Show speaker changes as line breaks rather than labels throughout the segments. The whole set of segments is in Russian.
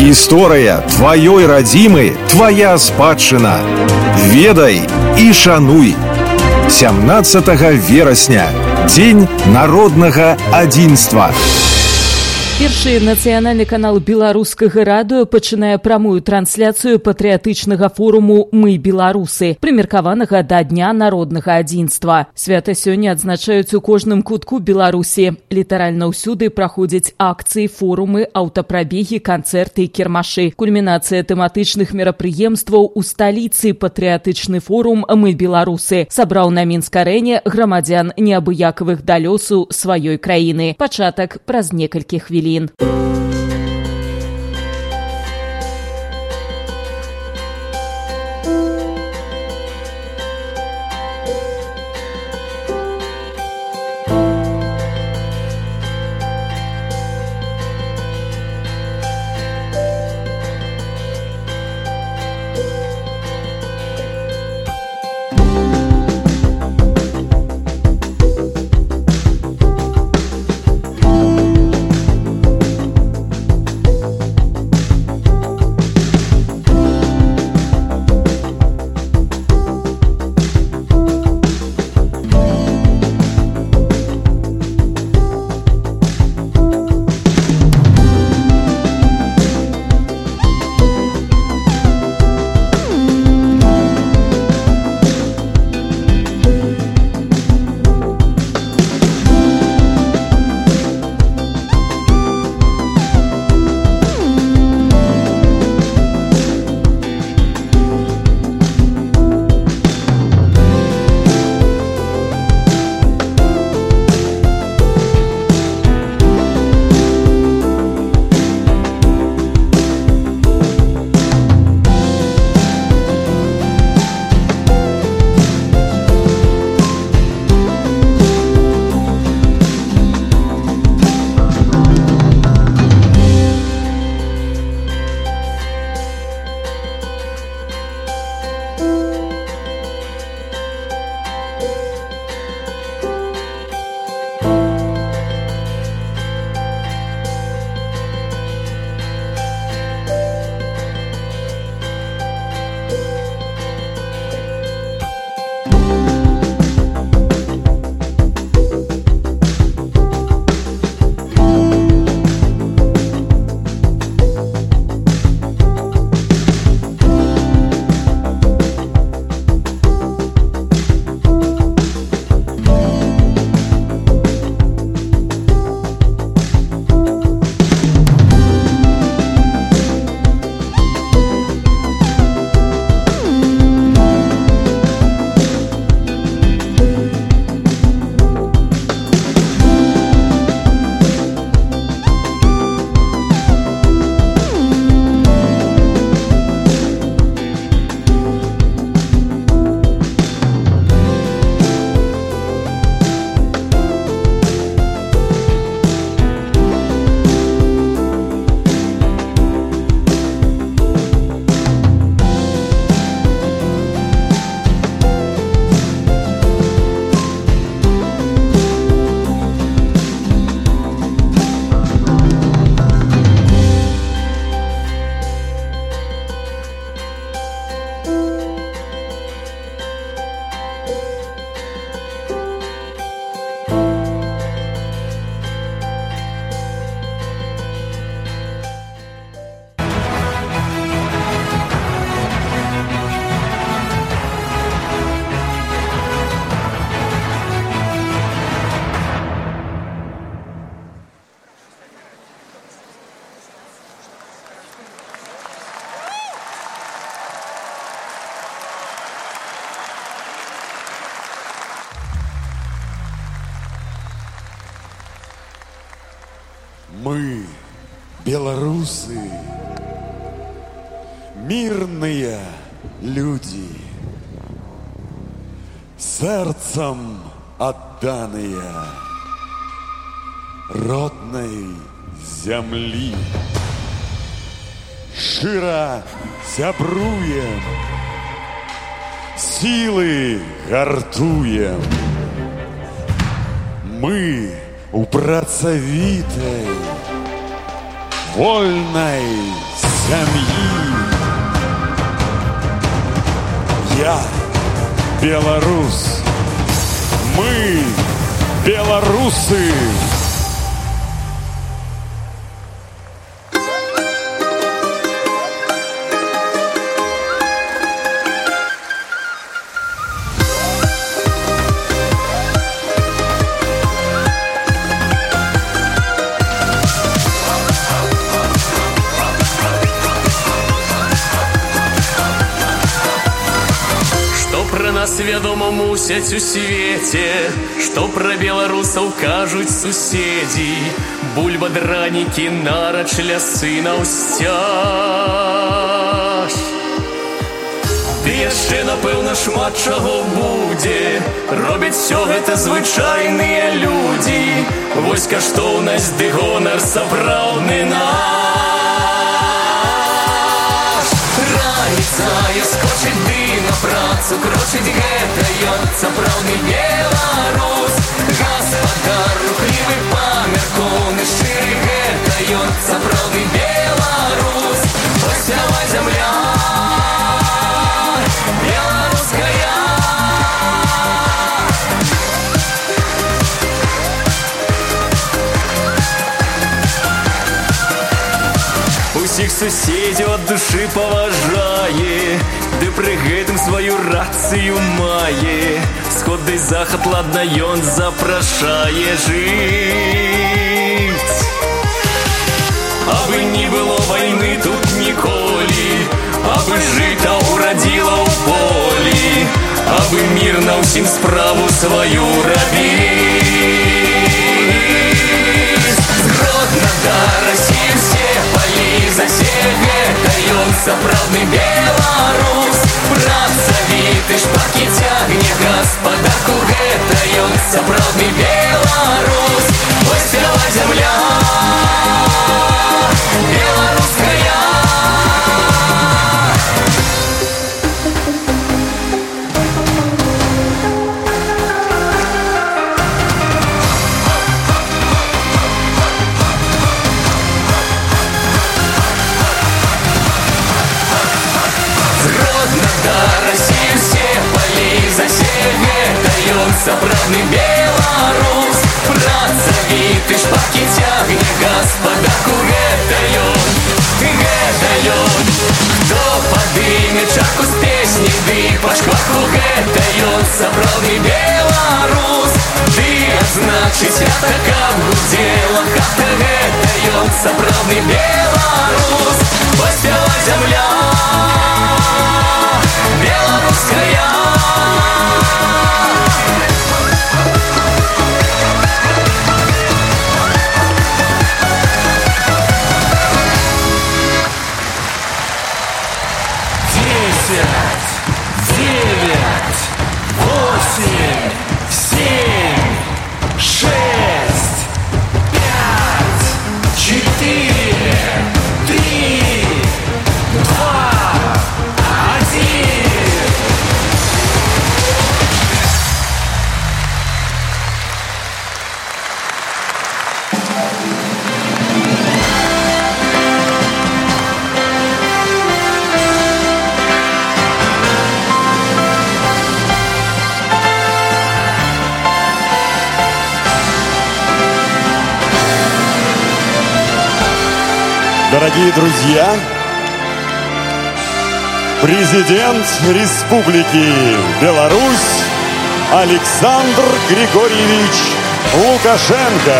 Гісторыя тваёй радзімы, твая спадчына. Ведай і шануй. 17 верасня. Дзень народнага адзінства.
Першы нацыянальны канал беларускага радыё пачынае прамую трансляцыю патрыятычнага форуму «Мы беларусы», прымеркаванага да Дня народнага адзінства. Свята сёння адзначаюць у кожным кутку Беларусі. Літаральна ўсюды праходзяць акцыі, форумы, аўтапрабегі, канцэрты і кірмашы. Кульмінацыя тэматычных мерапрыемстваў у сталіцы патрыятычны форум «Мы беларусы» сабраў на Мінск-арэне грамадзян неабыякавых да лёсу сваёй краіны. Пачатак праз некалькі хвілін.
Мы, белорусы, мирные люди, сердцем отданные родной земли. Широ сябруем, силы гартуем. Мы у працавітай, вольнай семьи. Я белорус. Мы белорусы.
Вядома мусяць у свеце, што пра беларусаў кажуць суседзі. Бульба, дранікі, нарач, лясы наўсцяж. Ды яшчэ, напэўна, шмат чаго будзе. Робяць усё гэта звычайныя людзі. Вось каштоўнасць ды гонар сапраўдны наш. Раніцая скочыць ды на працу крочыць, гэта ён сапраўдны беларус. Гаспадар рухлівы, памяркоўны, шчыры, гэта ён сапраўдны беларус. Паспявай, зямля беларуская. Усіх суседзяў ад душы паважае, ды пры гэтым сваю рацыю мае. Сход ды захад ладна ён запрашае жыць. Абы не было вайны тут ніколі, абы жыта ўрадзіла ў полі, абы мірна ўсім справу сваю рабіць. Згродна да Расіі ўсе палі засе, гэта ён сапраўдны беларус. Працавіты, шпаркі цягне гаспадарку, гэта ён сапраўдны беларус. Паспявай, зямля беларуская. Сапраўдны беларус. Працавіты, шпаркі цягне гаспадарку, гэта ён, гэта ён. Хто падыме чарку з песні ды па шкварку, гэта ён сапраўдны беларус. Ды адзначыць свята, каб гудзела хата, гэта ён сапраўдны беларус. Паспявай, зямля беларуская.
Дорогие друзья, президент Республики Беларусь Александр Григорьевич Лукашенко.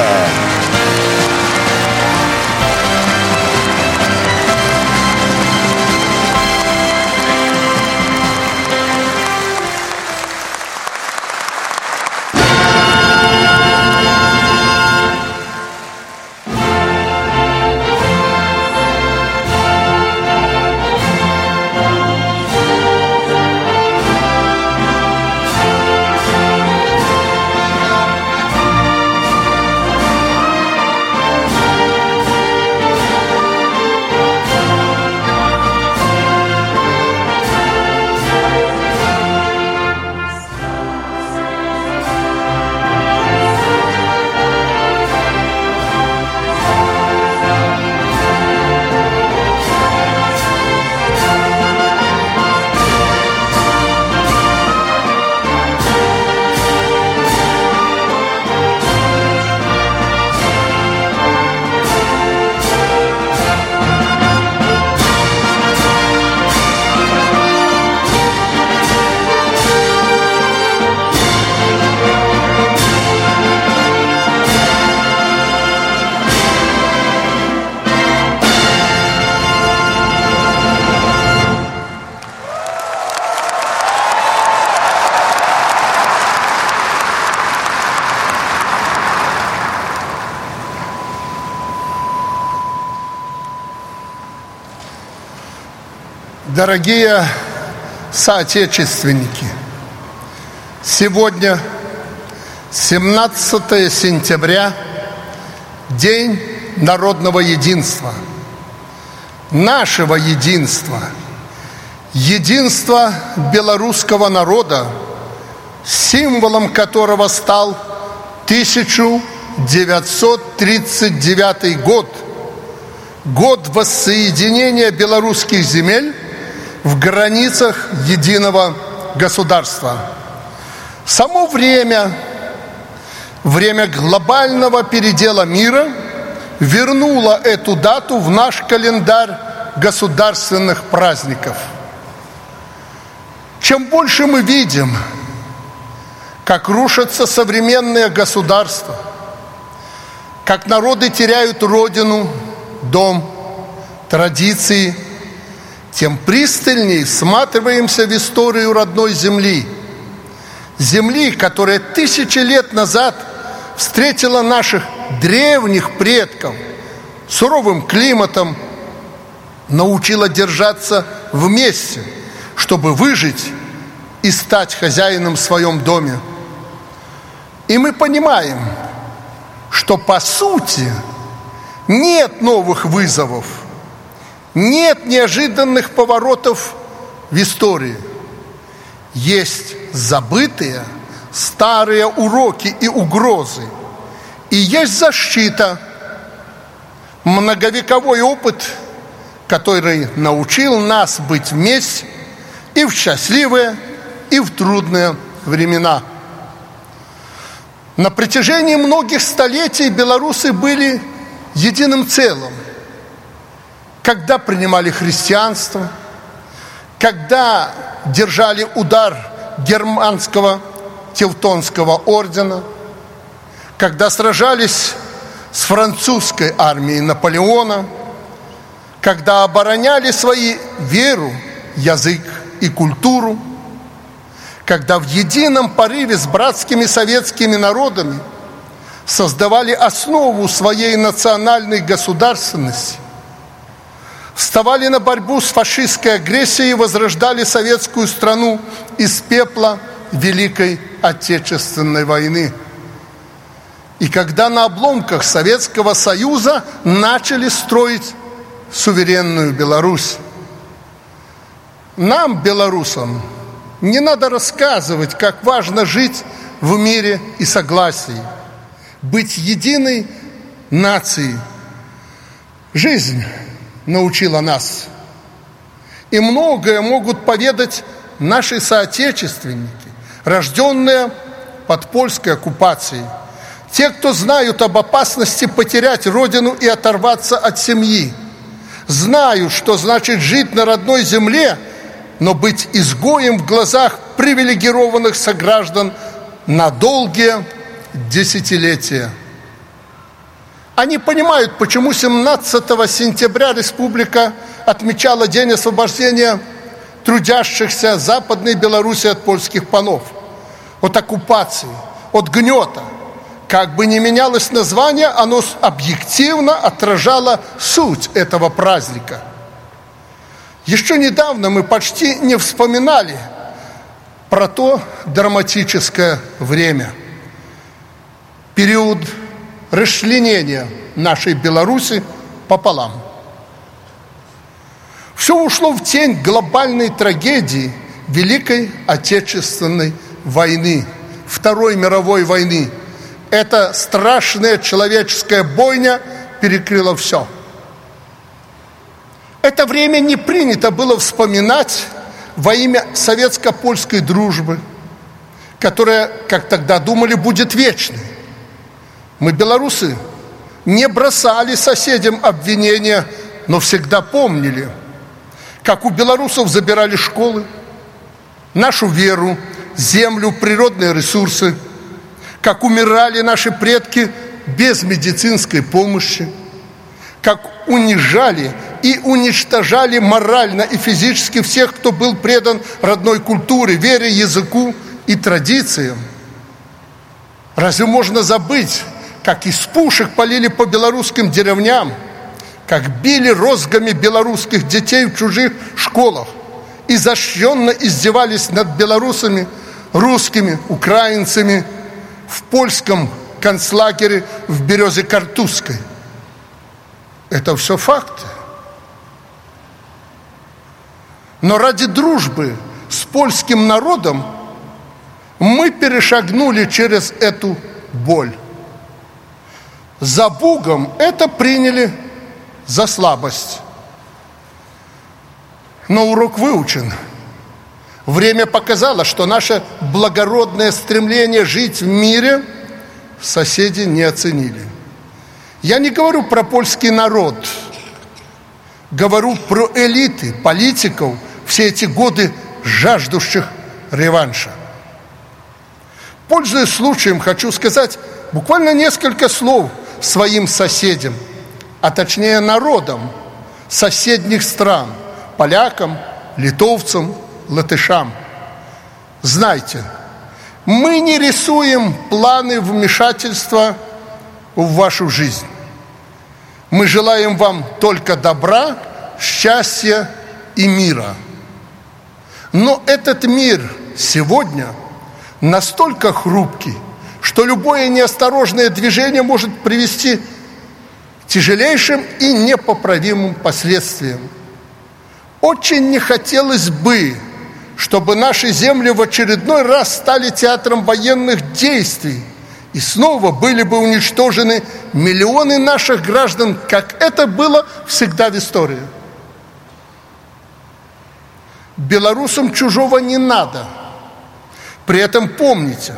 Дорогие соотечественники, сегодня 17 сентября, День народного единства, нашего единства, единства белорусского народа, символом которого стал 1939 год, год воссоединения белорусских земель в границах единого государства. Само время глобального передела мира вернуло эту дату в наш календарь государственных праздников. Чем больше мы видим, как рушатся современные государства, как народы теряют родину, дом, традиции, тем пристальнее всматриваемся в историю родной земли. Земли, которая 1000 лет назад встретила наших древних предков суровым климатом, научила держаться вместе, чтобы выжить и стать хозяином в своем доме. И мы понимаем, что по сути нет новых вызовов, нет неожиданных поворотов в истории. Есть забытые старые уроки и угрозы. И есть защита, многовековой опыт, который научил нас быть вместе и в счастливые, и в трудные времена. На протяжении многих столетий белорусы были единым целым. Когда принимали христианство, когда держали удар германского Тевтонского ордена, когда сражались с французской армией Наполеона, когда обороняли свою веру, язык и культуру, когда в едином порыве с братскими советскими народами создавали основу своей национальной государственности, вставали на борьбу с фашистской агрессией и возрождали советскую страну из пепла Великой Отечественной войны. И когда на обломках Советского Союза начали строить суверенную Беларусь. Нам, белорусам, не надо рассказывать, как важно жить в мире и согласии, быть единой нацией. Жизнь научила нас. И многое могут поведать наши соотечественники, рожденные под польской оккупацией. Те, кто знают об опасности потерять родину и оторваться от семьи. Знают, что значит жить на родной земле, но быть изгоем в глазах привилегированных сограждан на долгие десятилетия. Они понимают, почему 17 сентября республика отмечала День освобождения трудящихся Западной Беларуси от польских панов, от оккупации, от гнета. Как бы ни менялось название, оно объективно отражало суть этого праздника. Еще недавно мы почти не вспоминали про то драматическое время, период расчленения нашей Беларуси пополам. Все ушло в тень глобальной трагедии Великой Отечественной войны, Второй мировой войны. Эта страшная человеческая бойня перекрыла все. Это время не принято было вспоминать во имя советско-польской дружбы, которая, как тогда думали, будет вечной. Мы, белорусы, не бросали соседям обвинения, но всегда помнили, как у белорусов забирали школы, нашу веру, землю, природные ресурсы, как умирали наши предки без медицинской помощи, как унижали и уничтожали морально и физически всех, кто был предан родной культуре, вере, языку и традициям. Разве можно забыть, как из пушек полили по белорусским деревням, как били розгами белорусских детей в чужих школах, изощренно издевались над белорусами, русскими, украинцами в польском концлагере в Березе-Картузской. Это все факты. Но ради дружбы с польским народом мы перешагнули через эту боль. За Бугом это приняли за слабость. Но урок выучен. Время показало, что наше благородное стремление жить в мире соседи не оценили. Я не говорю про польский народ, говорю про элиты, политиков, все эти годы жаждущих реванша. Пользуясь случаем, хочу сказать буквально несколько слов своим соседям, а точнее народам соседних стран, полякам, литовцам, латышам. Знайте, мы не рисуем планы вмешательства в вашу жизнь. Мы желаем вам только добра, счастья и мира. Но этот мир сегодня настолько хрупкий, что любое неосторожное движение может привести к тяжелейшим и непоправимым последствиям. Очень не хотелось бы, чтобы наши земли в очередной раз стали театром военных действий и снова были бы уничтожены миллионы наших граждан, как это было всегда в истории. Белорусам чужого не надо. При этом помните,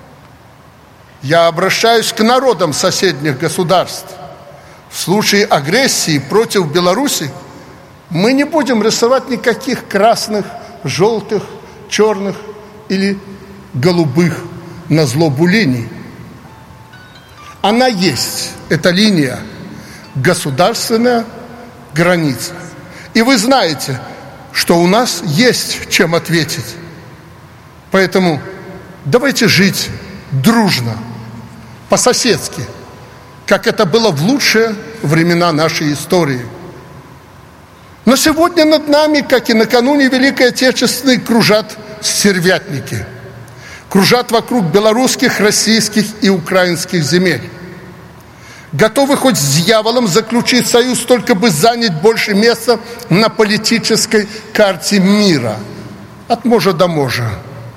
я обращаюсь к народам соседних государств. В случае агрессии против Беларуси мы не будем рисовать никаких красных, желтых, черных или голубых на злобу линий. Она есть, эта линия, государственная граница. И вы знаете, что у нас есть чем ответить. Поэтому давайте жить дружно, по-соседски, как это было в лучшие времена нашей истории. Но сегодня над нами, как и накануне Великой Отечественной, кружат стервятники. Кружат вокруг белорусских, российских и украинских земель. Готовы хоть с дьяволом заключить союз, только бы занять больше места на политической карте мира. От можа до можа.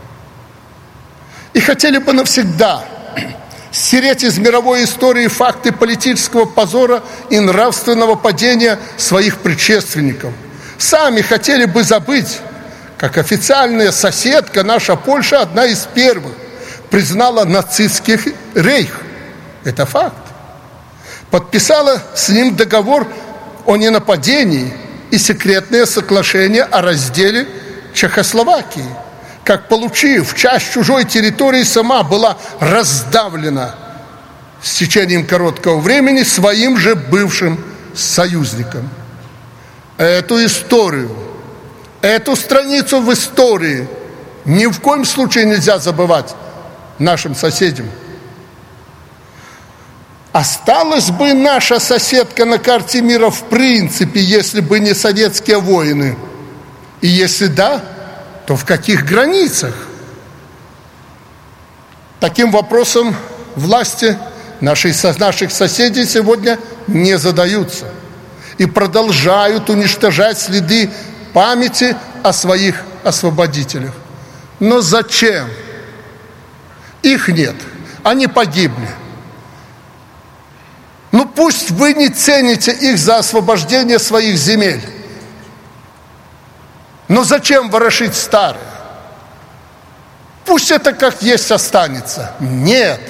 И хотели бы навсегда стереть из мировой истории факты политического позора и нравственного падения своих предшественников. Сами хотели бы забыть, как официальная соседка наша Польша, одна из первых, признала нацистский рейх. Это факт. Подписала с ним договор о ненападении и секретное соглашение о разделе Чехословакии. Как, получив часть чужой территории, сама была раздавлена с течением короткого времени своим же бывшим союзником. Эту историю, эту страницу в истории ни в коем случае нельзя забывать нашим соседям. Осталась бы наша соседка на карте мира в принципе, если бы не советские воины? И если да, то в каких границах? Таким вопросом власти наших соседей сегодня не задаются и продолжают уничтожать следы памяти о своих освободителях. Но зачем? Их нет, они погибли. Ну пусть вы не цените их за освобождение своих земель. Но зачем ворошить старое? Пусть это как есть останется. Нет.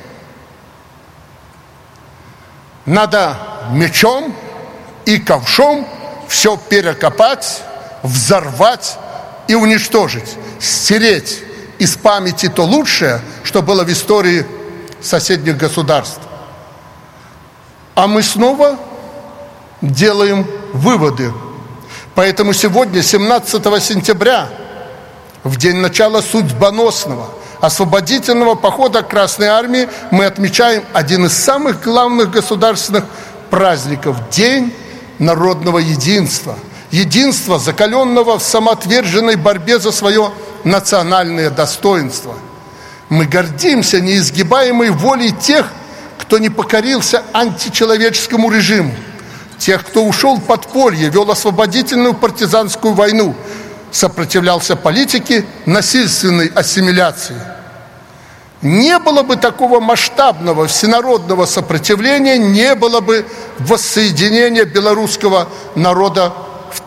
Надо мечом и ковшом все перекопать, взорвать и уничтожить. Стереть из памяти то лучшее, что было в истории соседних государств. А мы снова делаем выводы. Поэтому сегодня, 17 сентября, в день начала судьбоносного освободительного похода Красной Армии, мы отмечаем один из самых главных государственных праздников – День народного единства, единства, закаленного в самоотверженной борьбе за свое национальное достоинство. Мы гордимся неизгибаемой волей тех, кто не покорился античеловеческому режиму, тех, кто ушел в подполье, вел освободительную партизанскую войну, сопротивлялся политике насильственной ассимиляции. Не было бы такого масштабного всенародного сопротивления, не было бы воссоединения белорусского народа в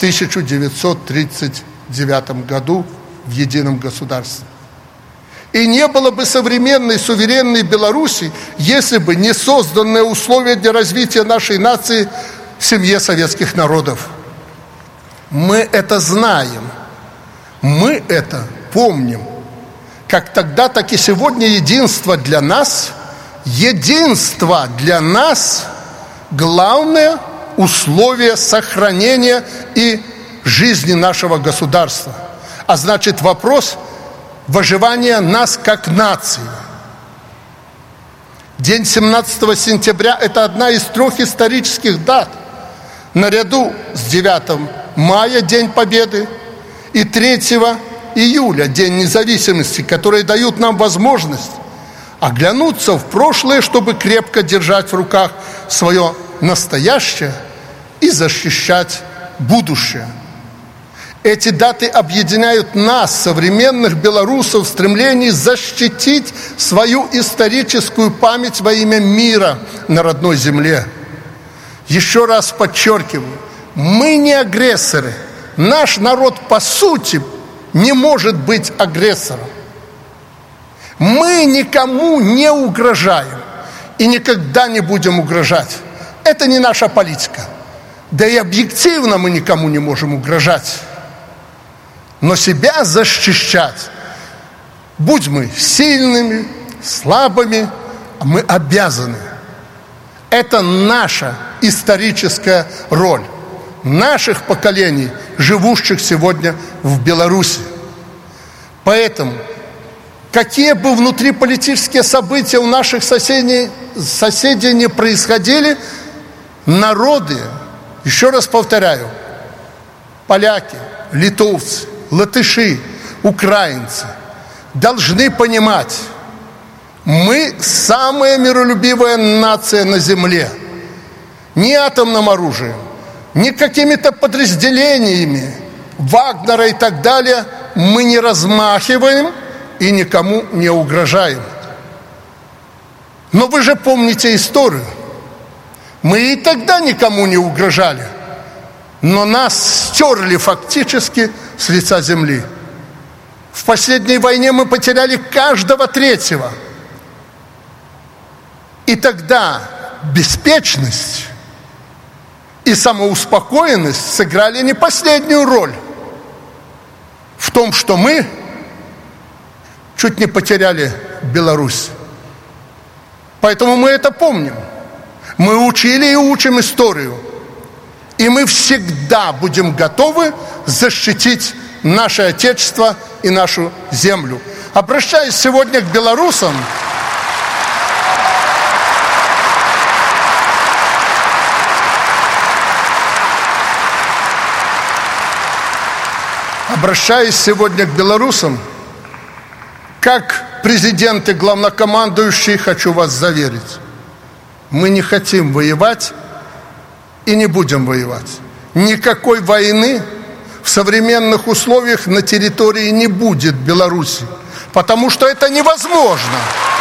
1939 году в едином государстве. И не было бы современной суверенной Беларуси, если бы не созданные условия для развития нашей нации в семье советских народов. Мы это знаем, мы это помним. Как тогда, так и сегодня единство для нас главное условие сохранения и жизни нашего государства. А значит, вопрос выживания нас как нации. День 17 сентября – это одна из 3 исторических дат, наряду с 9 мая, День Победы, и 3 июля, День независимости, которые дают нам возможность оглянуться в прошлое, чтобы крепко держать в руках свое настоящее и защищать будущее. Эти даты объединяют нас, современных белорусов, в стремлении защитить свою историческую память во имя мира на родной земле. Еще раз подчеркиваю, мы не агрессоры. Наш народ, по сути, не может быть агрессором. Мы никому не угрожаем и никогда не будем угрожать. Это не наша политика. Да и объективно мы никому не можем угрожать. Но себя защищать, будь мы сильными, слабыми, мы обязаны. Это наша историческая роль наших поколений, живущих сегодня в Беларуси. Поэтому, какие бы внутриполитические события у наших соседей не происходили, народы, еще раз повторяю, поляки, литовцы, латыши, украинцы должны понимать, мы самая миролюбивая нация на земле. Ни атомным оружием, ни какими-то подразделениями Вагнера и так далее мы не размахиваем и никому не угрожаем. Но вы же помните историю. Мы и тогда никому не угрожали, но нас стерли фактически с лица земли. В последней войне мы потеряли каждого 3-го. И тогда беспечность и самоуспокоенность сыграли не последнюю роль в том, что мы чуть не потеряли Беларусь. Поэтому мы это помним. Мы учили и учим историю. И мы всегда будем готовы защитить наше Отечество и нашу землю. Обращаясь сегодня к белорусам, как президент и главнокомандующий, хочу вас заверить, мы не хотим воевать и не будем воевать. Никакой войны в современных условиях на территории не будет Беларуси, потому что это невозможно.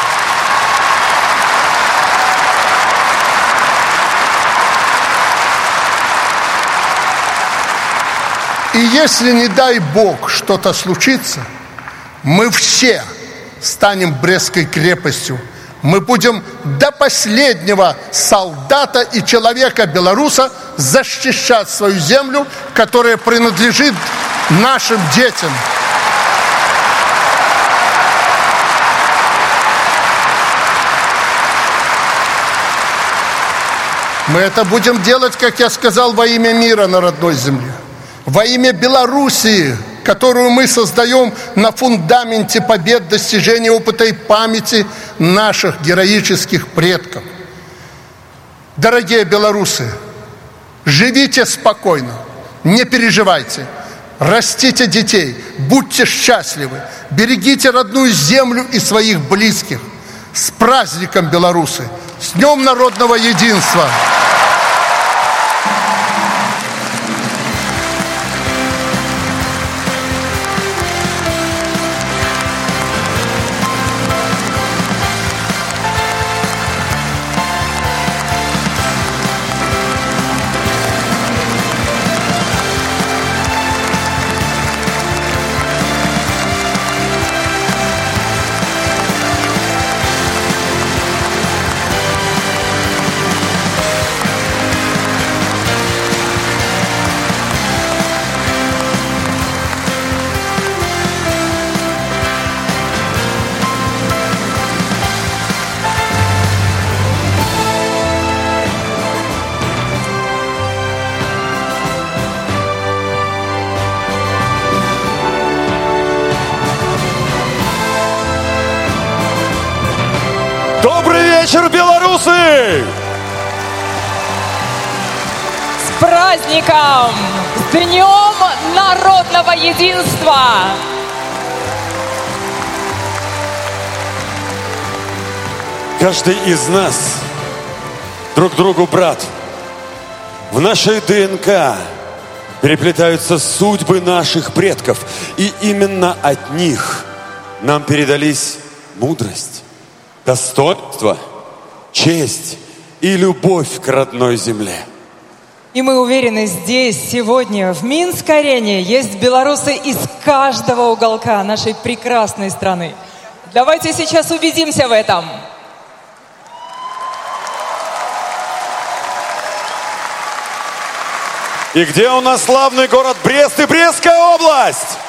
И если, не дай Бог, что-то случится, мы все станем Брестской крепостью. Мы будем до последнего солдата и человека-белоруса защищать свою землю, которая принадлежит нашим детям. Мы это будем делать, как я сказал, во имя мира на родной земле. Во имя Белоруссии, которую мы создаем на фундаменте побед, достижения опыта и памяти наших героических предков. Дорогие белорусы, Живите спокойно, не переживайте. Растите детей, будьте счастливы. Берегите родную землю и своих близких. С праздником, белорусы! С Днем народного единства!
Добрый вечер, белорусы!
С праздником! С Днем народного единства!
Каждый из нас друг другу брат. В нашей ДНК переплетаются судьбы наших предков. И именно от них нам передались мудрость, достоинство, честь и любовь к родной земле.
И мы уверены, здесь, сегодня, в Минск-арене есть белорусы из каждого уголка нашей прекрасной страны. Давайте сейчас убедимся в этом.
И где у нас славный город Брест и Брестская область?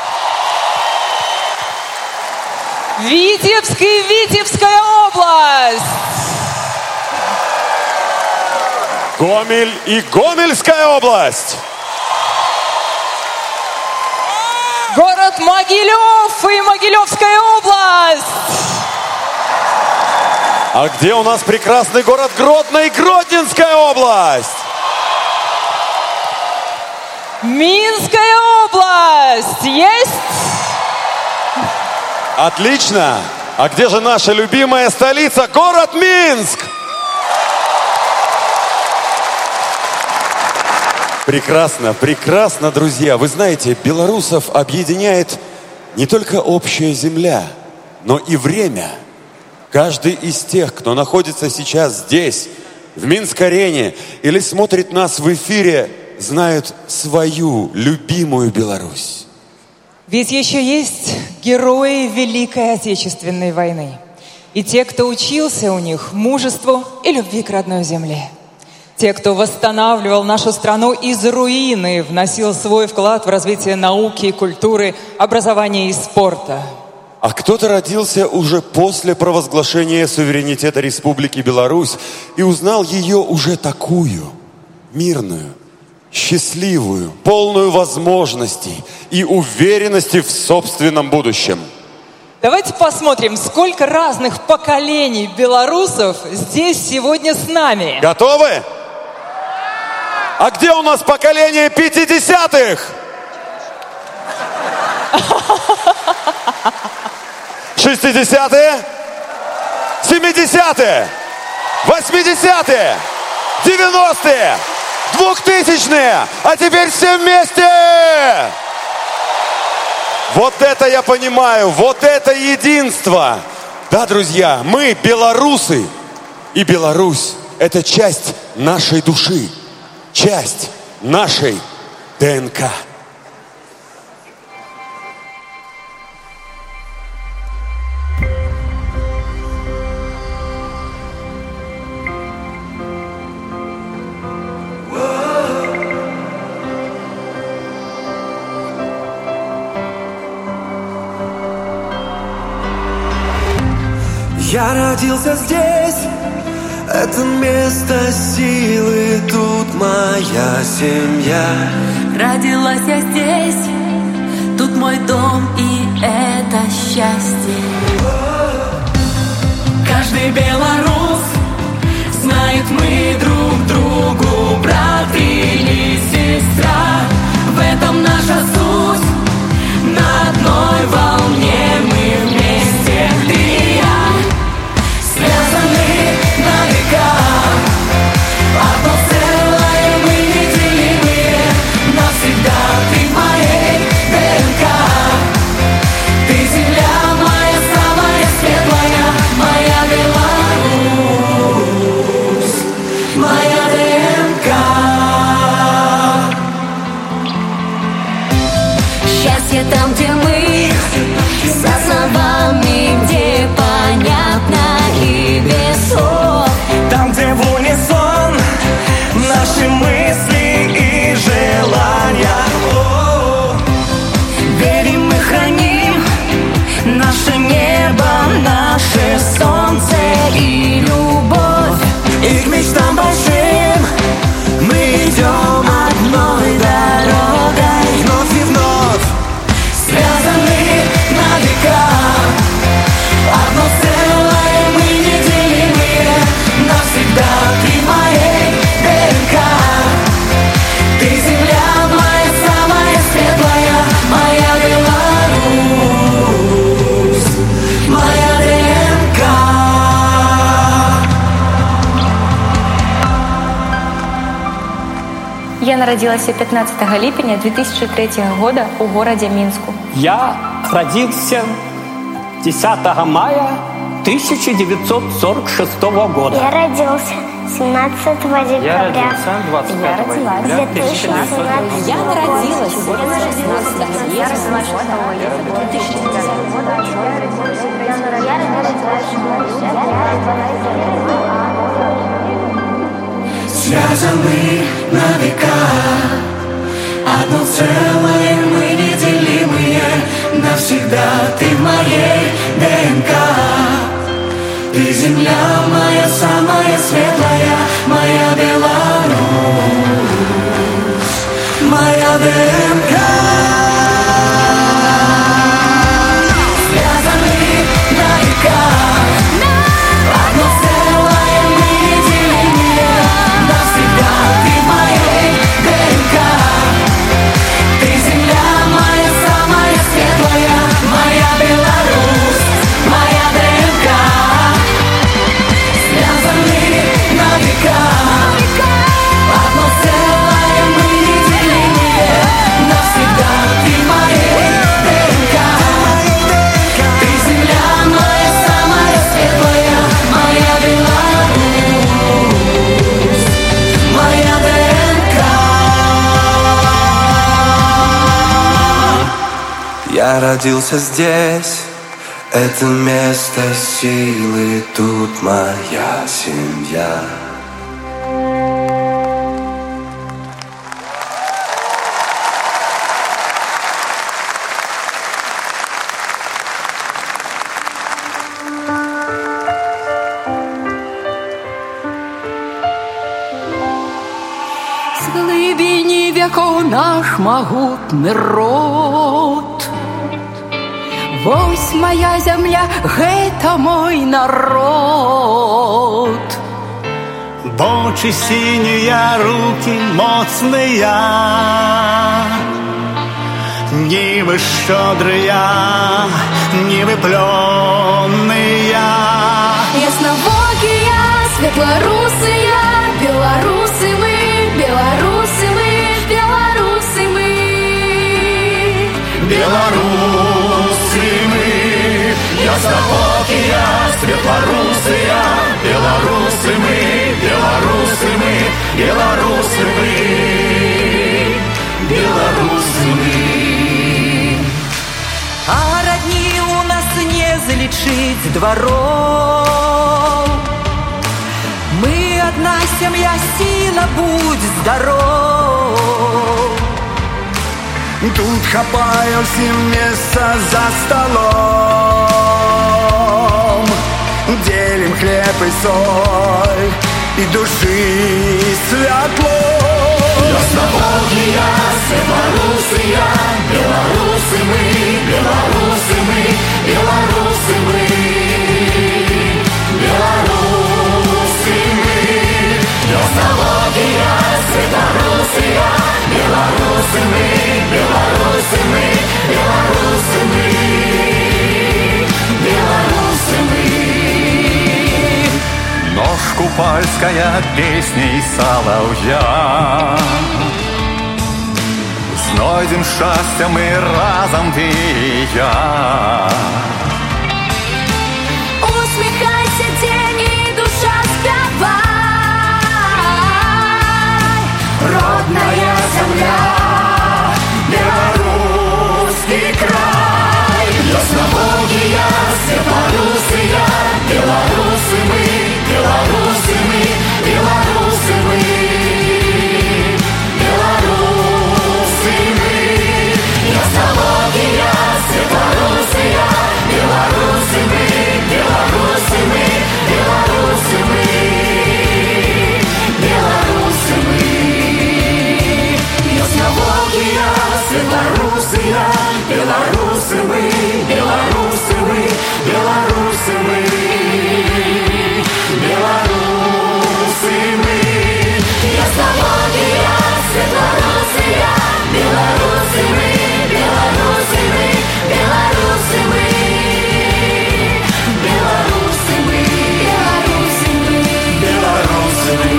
Витебск и Витебская область!
Гомель и Гомельская область!
Город Могилев и Могилевская область!
А где у нас прекрасный город Гродно и Гродненская область?
Минская область! Есть?
Отлично! А где же наша любимая столица, город Минск? Прекрасно, прекрасно, друзья. Вы знаете, белорусов объединяет не только общая земля, но и время. Каждый из тех, кто находится сейчас здесь, в Минск-арене, или смотрит нас в эфире, знают свою любимую Беларусь.
Ведь еще есть герои Великой Отечественной войны. И те, кто учился у них мужеству и любви к родной земле. Те, кто восстанавливал нашу страну из руины, вносил свой вклад в развитие науки, культуры, образования и спорта.
А кто-то родился уже после провозглашения суверенитета Республики Беларусь и узнал ее уже такую, мирную, счастливую, полную возможностей и уверенности в собственном будущем.
Давайте посмотрим, сколько разных поколений белорусов здесь сегодня с нами.
Готовы? А где у нас поколение 50-х? 60-е? 70-е? 80-е? 90-е? 2000-е? А теперь все вместе! Вот это я понимаю, вот это единство. Да, друзья, мы белорусы, и Беларусь – это часть нашей души, часть нашей ДНК.
Я родился здесь, это место силы, тут моя семья.
Родилась я здесь, тут мой дом и это счастье. Каждый белорус знает. знает, мы друг другу брат или сестра. В этом наша суть, на одной волне мы вместе, ты и я, связаны на века. Одно целое, мы неделимые, навсегда ты в моей ДНК. Ты земля моя, самая светлая, моя Беларусь, моя ДНК. Счастье там, где мы, с основами, где понятно и без слов.
Там, где в унисон наши мысли и желания.
Верим и храним наше небо, наше солнце и любовь.
И к мечтам большим мы идем одной дорогой. Вновь и вновь
Связаны на века. Одно целое, мы неделимые, навсегда ты в моей ДНК. Ты земля моя, самая светлая, моя Беларусь, моя ДНК.
Я народилася 15 липня 2003 года у городе Минску.
Я родился 10 мая 1946 года.
Я родился 17 декабря.
Я родился 25 июля
2016 года.
Я родилась 18
Связаны на века. Одно целое, мы неделимые, навсегда ты в моей ДНК. Ты земля моя, самая светлая, моя Беларусь, моя ДНК. Связаны на века. Одно целое, мы неделимые, навсегда ты в моей ДНК. Ты земля моя, самая светлая, моя Беларусь, моя ДНК. Связаны на века. Одно целое, мы неделимые, навсегда ты в моей ДНК. Ты земля моя, самая светлая, моя Беларусь, моя ДНК.
я родился здесь. Это место силы, тут моя семья.
З глибині веков наш могутний род. Вось моя земля, гэта мой народ.
Очи синие, руки моцные, нивы щедрые, нивы пленные.
Ясновокие, светлорусые, белорусы мы, белорусы мы, белорусы мы.
Белорусы мы, яснобокие, светлорусые, белорусы мы, белорусы мы, белорусы мы, белорусы мы.
А родни у нас не залечить дворов. Мы одна семья, сила, будь здоров.
Тут хапаем все место за столом, делим хлеб и соль, и души светло.
Ясновокие, светлорусые, белорусы мы, белорусы мы, белорусы мы, белорусы мы. белорусы мы, белорусы мы, белорусы мы.
Нож купальская песней соловья. Знойдем щастя мы разом ты и я.
Усмехайся, день, и душа спевай. Родная земля, белорусский край. Яснобогие, светлорусые, белорусы мы, белорусы мы, белорусы мы. Белорусы мы, яснобогие, светлорусые, белорусы мы, белорусы мы, белорусы мы, белорусы мы. Яснобогие, светлорусые, белорусы мы, белорусы мы, белорусы мы, белорусы мы. Яснобогие, светлорусые, белорусы мы, белорусы мы, белорусы мы, белорусы мы, белорусы мы, белорусы мы.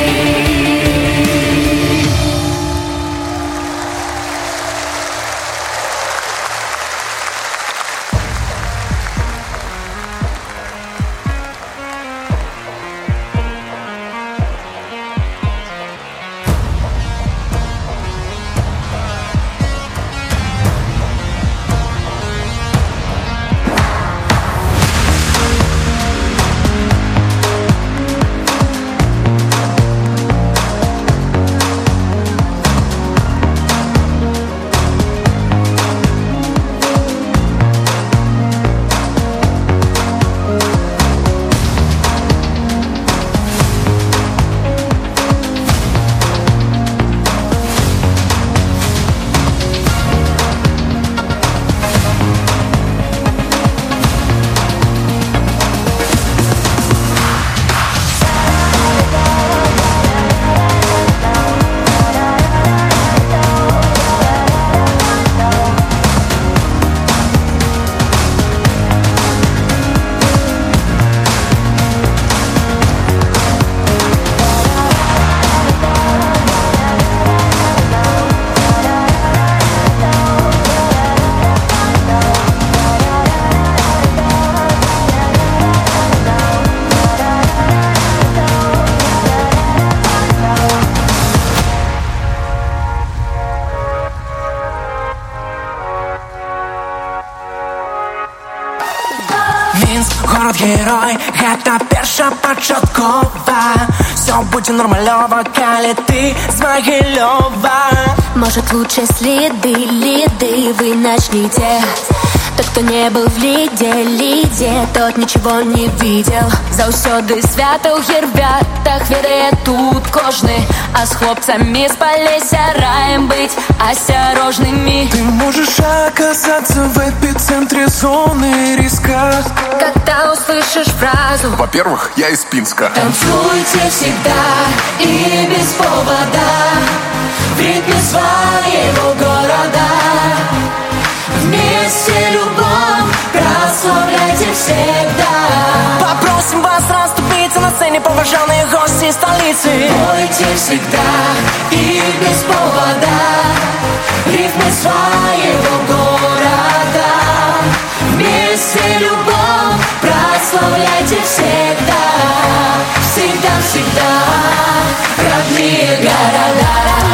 Город-герой, гэта першапачаткова. Все будзе нармалёва, калі ты з Магілёва.
Может, лучше следы вы начните. Тот, кто не был в лиде, тот ничего не видел. Заўсёды свята ў гербятах ведае тут кожны. А с хлопцами с Полесья раем быть осторожными.
Ты можешь оказаться в эпицентре зоны риска.
Когда услышишь фразу:
во-первых, я из Пинска.
Танцуйте всегда и без повода, в ритме своего города. Вместе любовь прославляйте всегда.
Попросим вас расступиться на сцене, поважанные гости столицы.
Пойте всегда и без повода, в ритме своего города. Вместе любовь прославляйте всегда. Всегда-всегда родные города.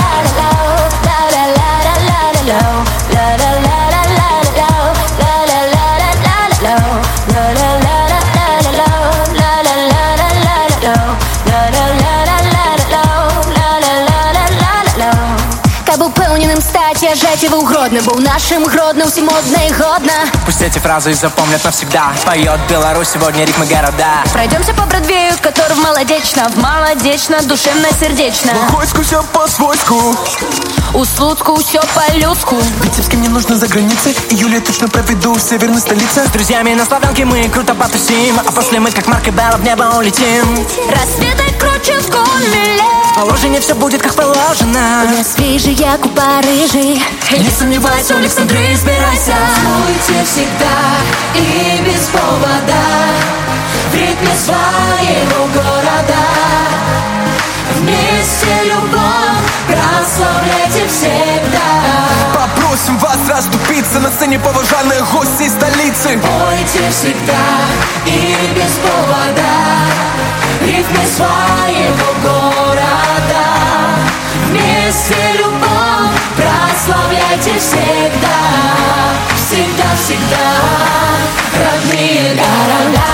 Жить его Гродно, был нашим Гродно, всем модно и годно.
Пусть эти фразы запомнят навсегда. Поет Беларусь сегодня ритмы города.
Пройдемся по Бродвею, который в молодечно, душевно-сердечно.
В Лугойску все по-свойску,
у Слуцку все по-людску.
В Витебске мне нужно за границей, июля точно проведу в северной столице. С друзьями на Славянке мы круто потусим, а после мы как Марк и Белла в небо улетим.
Рассветы круче в Гомеле.
положение все будет как положено.
У нас свежие купа рыжий.
Не сомневайся, у Александры избирайся.
Танцуйте всегда и без повода, в ритме своего города. Вместе любовь прославляйте всегда.
Попросим вас расступиться на сцене, поважанные гости из столицы.
Пойте всегда и без повода, в ритме своего города. Вместе любовь прославляйте всегда. Всегда, всегда родные города.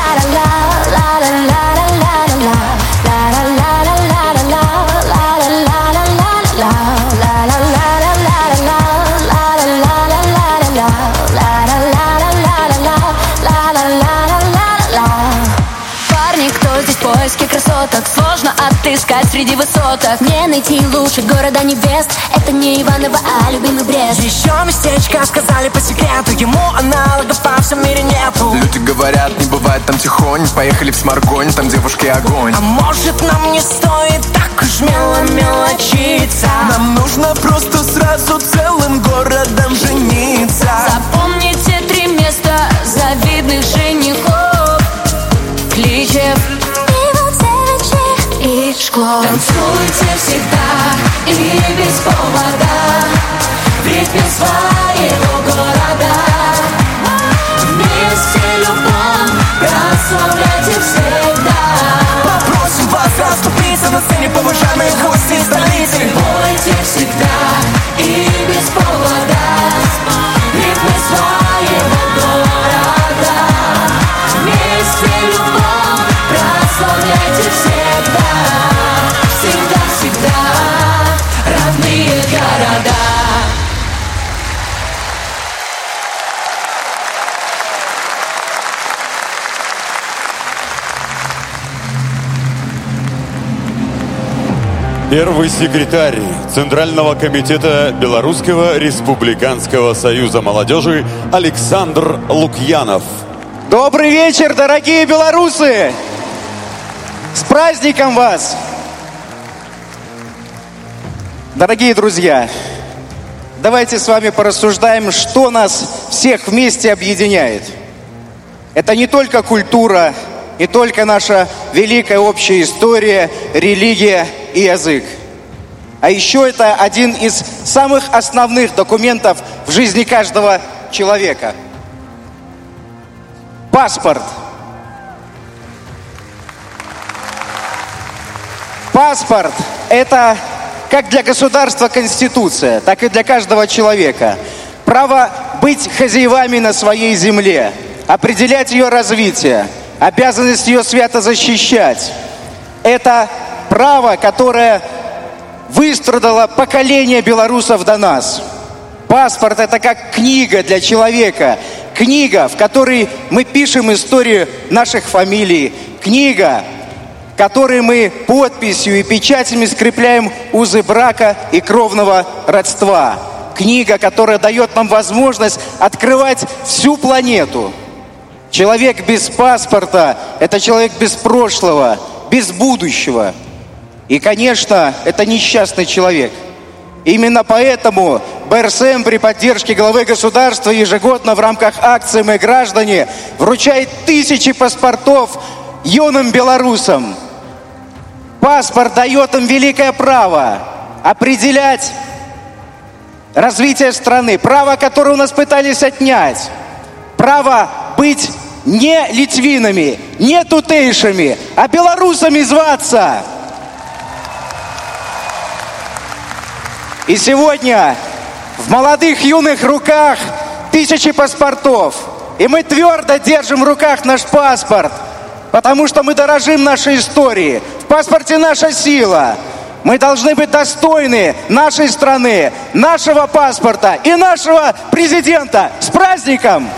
Поиски красоток сложно отыскать среди высоток. Не найти лучше города невест. Это не Иваново, а любимый Брест.
Еще местечко сказали по секрету, ему аналогов по всем мире нету. Люди говорят, не бывает там тихонь. Поехали в Сморгонь, там девушки огонь. А может нам не стоит так уж смело мелочиться? Нам нужно просто сразу целым городом жениться.
Запомните 3 места завидных женихов: Кличев, и Шклов.
Танцуйте всегда и без повода, в ритме своего города. Вместе любовь прославляйте всегда.
Попросим вас расступиться на сцене, поважанные гости из столицы.
Пойте всегда и без повода, в ритме своего города. Вместе любовь прославляйте всегда. Всегда, всегда родные города.
Первый секретарь Центрального комитета Белорусского республиканского союза молодежи Александр Лукьянов.
Добрый вечер, дорогие белорусы! С праздником вас! Дорогие друзья, давайте с вами порассуждаем, что нас всех вместе объединяет. Это не только культура, не только наша великая общая история, религия и язык. А еще это один из самых основных документов в жизни каждого человека. Паспорт. Паспорт – это как для государства Конституция, так и для каждого человека. Право быть хозяевами на своей земле, определять ее развитие, обязанность ее свято защищать. Это право, которое выстрадало поколение белорусов до нас. Паспорт – это как книга для человека. Книга, в которой мы пишем историю наших фамилий. Книга, в которой мы подписью и печатями скрепляем узы брака и кровного родства. Книга, которая дает нам возможность открывать всю планету. Человек без паспорта – это человек без прошлого, без будущего. И, конечно, это несчастный человек. Именно поэтому БРСМ при поддержке главы государства ежегодно в рамках акции «Мы граждане» вручает 1000 паспортов юным белорусам. Паспорт дает им великое право определять развитие страны, право, которое у нас пытались отнять, право быть не литвинами, не тутейшими, а белорусами зваться. И сегодня в молодых юных руках 1000 паспортов. И мы твердо держим в руках наш паспорт, потому что мы дорожим нашей историей. В паспорте наша сила. Мы должны быть достойны нашей страны, нашего паспорта и нашего президента. С праздником!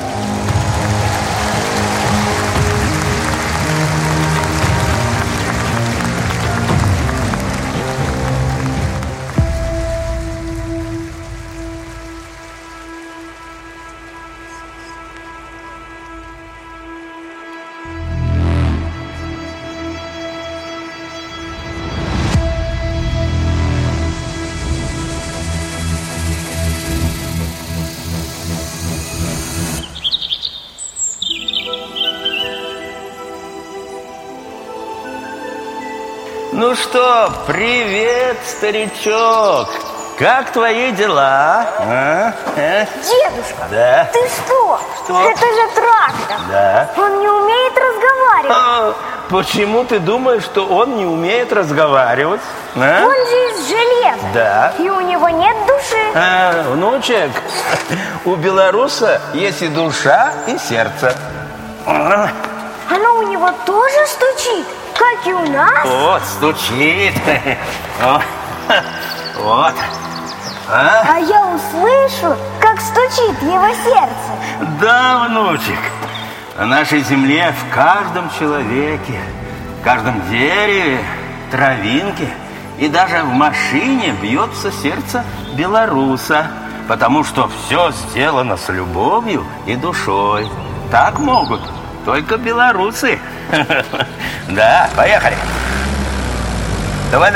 что, привет, старичок. Как твои дела?
Дедушка,
да?
Ты что? Это же трактор.
Да.
Он не умеет разговаривать.
Почему ты думаешь, что он не умеет разговаривать?
Он же из железа.
Да.
И у него нет души.
Внучек, у белоруса есть и душа, и сердце.
Оно у него тоже стучит, как и у нас?
Вот, стучит. Вот.
А я услышу, как стучит его сердце.
Да, внучек. На нашей земле в каждом человеке, в каждом дереве, травинке и даже в машине бьется сердце белоруса, потому что все сделано с любовью и душой. Так могут только белорусы. Да, поехали. Давай.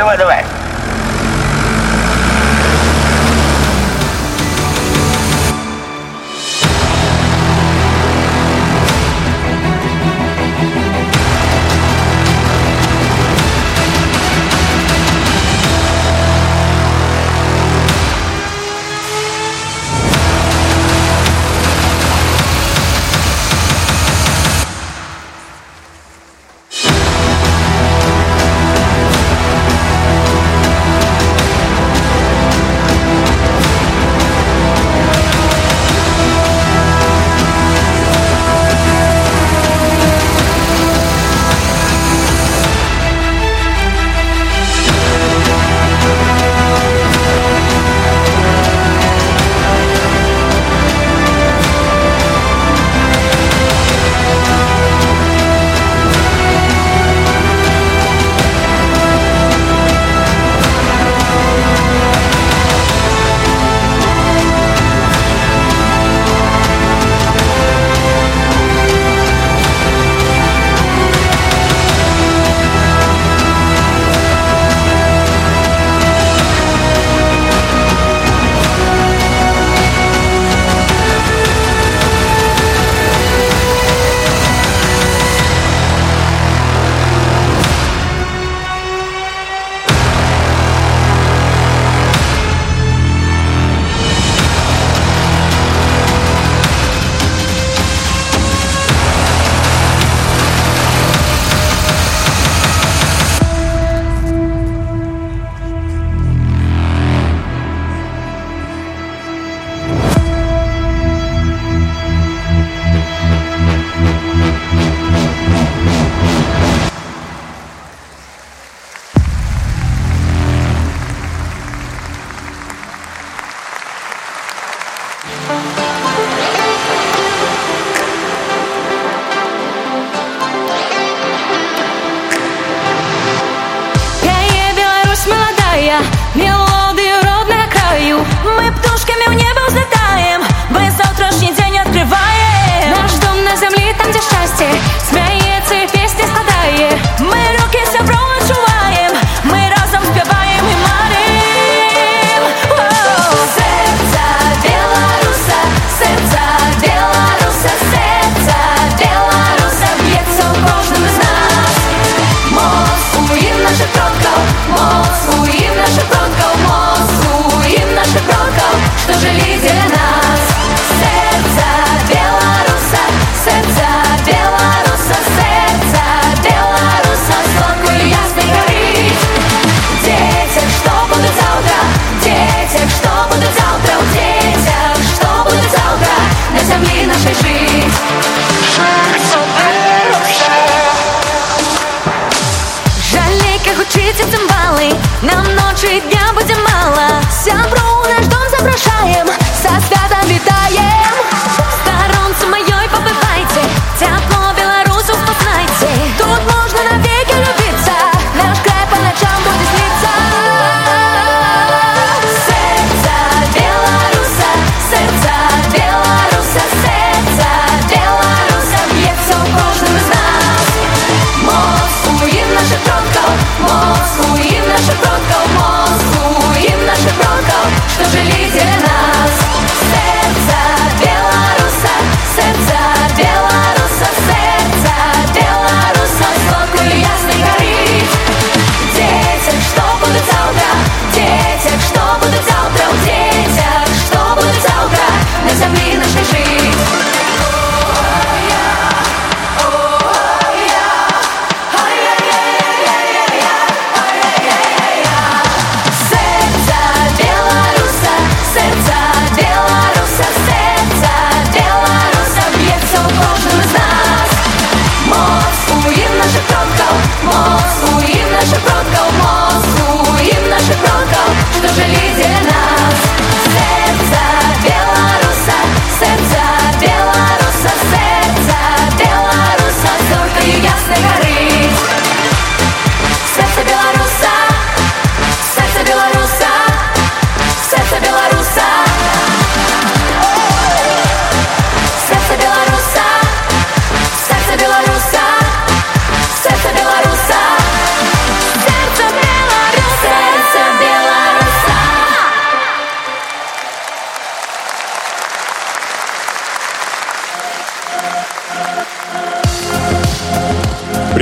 Мелодию родного краю. Мы птушками в небо взлетаем, мы завтрашний день открываем. Наш дом на земле, там где счастье смеется и песни складает. Мы руки все прочуваем, мы разом спеваем и марим. Сердце белоруса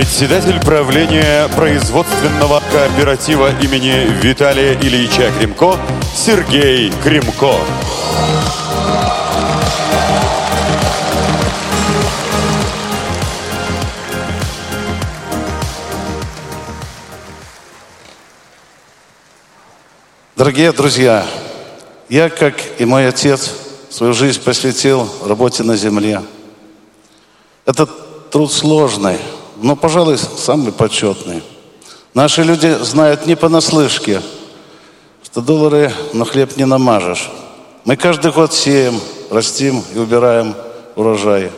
председатель правления производственного кооператива имени Виталия Ильича Кремко Сергей Кремко.
Дорогие друзья, я, как и мой отец, свою жизнь посвятил работе на земле. Этот труд сложный, но, пожалуй, самый почетный. Наши люди знают не понаслышке, что доллары на хлеб не намажешь. Мы каждый год сеем, растим и убираем урожай.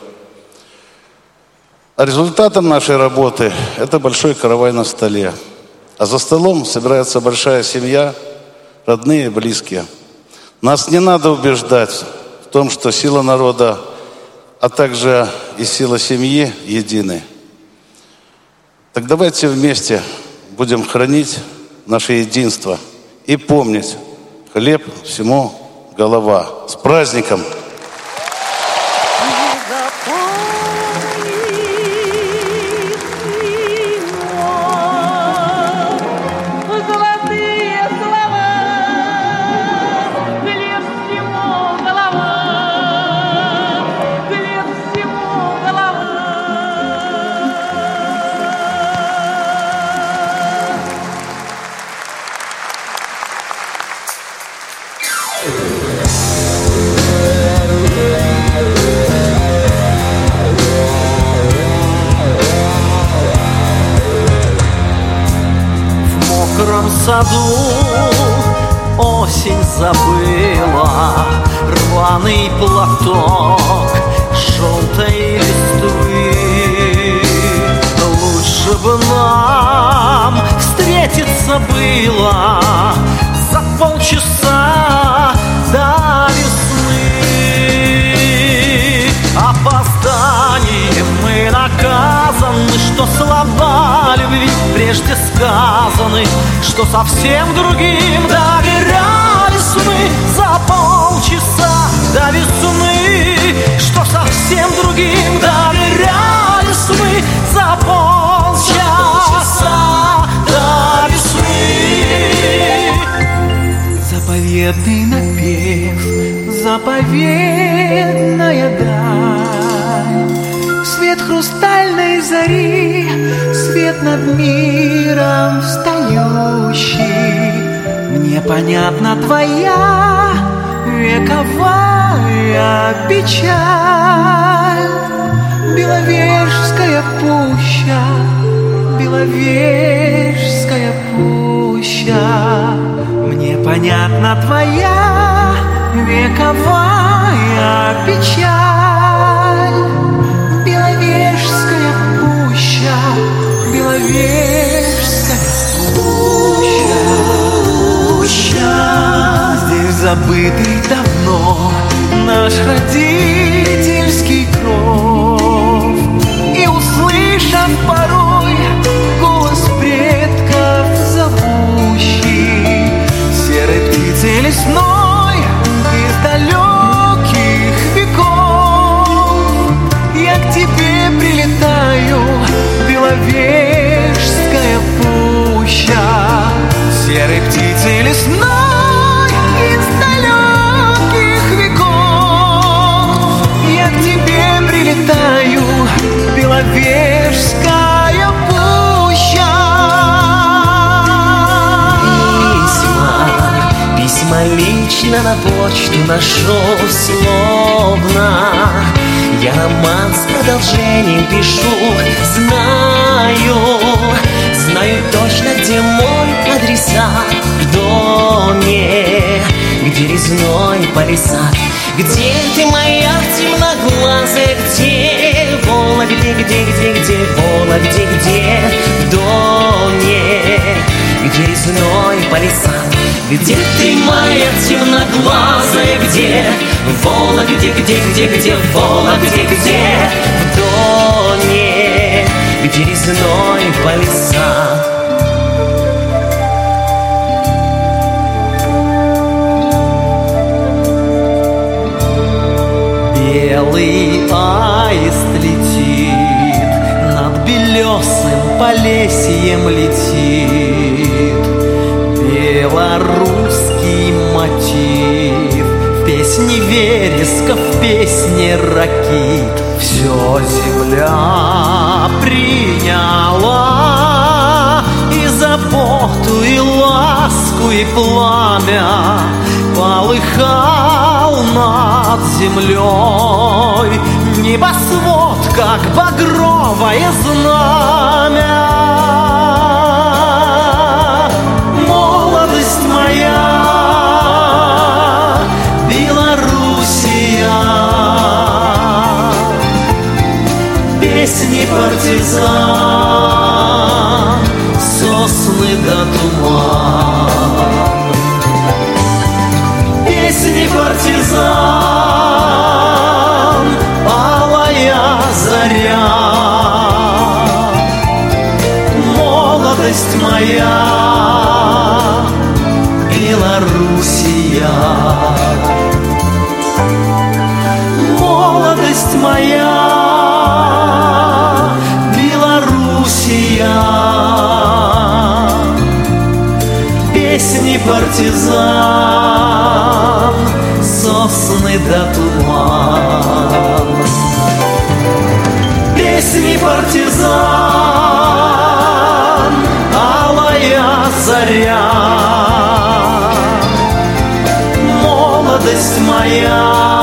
А результатом нашей работы – это большой каравай на столе. А за столом собирается большая семья, родные и близкие. Нас не надо убеждать в том, что сила народа, а также и сила семьи едины. Так давайте вместе будем хранить наше единство и помнить: хлеб всему голова. С праздником!
Саду осень забыла рваный платок желтой листвы. Лучше бы нам встретиться было за полчаса до весны. Опозданием мы наказаны, что слова любви прежде сказаны, что совсем другим доверялись мы за полчаса до весны, что совсем другим доверялись мы за полчаса до весны. Заповедный напев, заповедная даль, свет хрустальной зари, свет над миром встающий. Мне понятна твоя вековая печаль. Беловежская пуща, Беловежская пуща. Мне понятна твоя вековая печаль. Беловежская пуща, Беловежская пуща. Здесь забытый давно наш родительский кров, и услышав порой голос предков зовущий, серой птицы лесной из далеких веков, я к тебе прилетаю, Беловежская пуща, серой птицы лесной из далеких веков, я к тебе прилетаю, Беловежская пуща. Письма лично на почту нашел словно. Я роман с продолжением пишу, знаю точно, где мой адресат. В доме, где резной палисад. Где ты, моя темноглазая, где? Вола, где, Вола, где? В доме, где резной палисад. Где ты, моя темноглазая, где? Вола, где? Вола, где? В доме, где резной палисад. Белый аист летит над белым белесым полесьем летит белорусский мотив. В песне вереска, в песне ракит все земля приняла. И заботу, и ласку, и пламя полыхал над землей. Небосвод, как багровое знамя. Молодость моя, Белоруссия, песни партизан, сосны да туман. Песни партизан, алая заря. Молодость моя, Белоруссия, молодость моя, Белоруссия, песни партизан, сосны да туман. Песни партизан, алая заря. Молодость моя.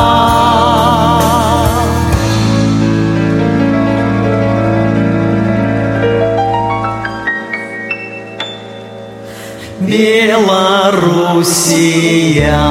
Белоруссия.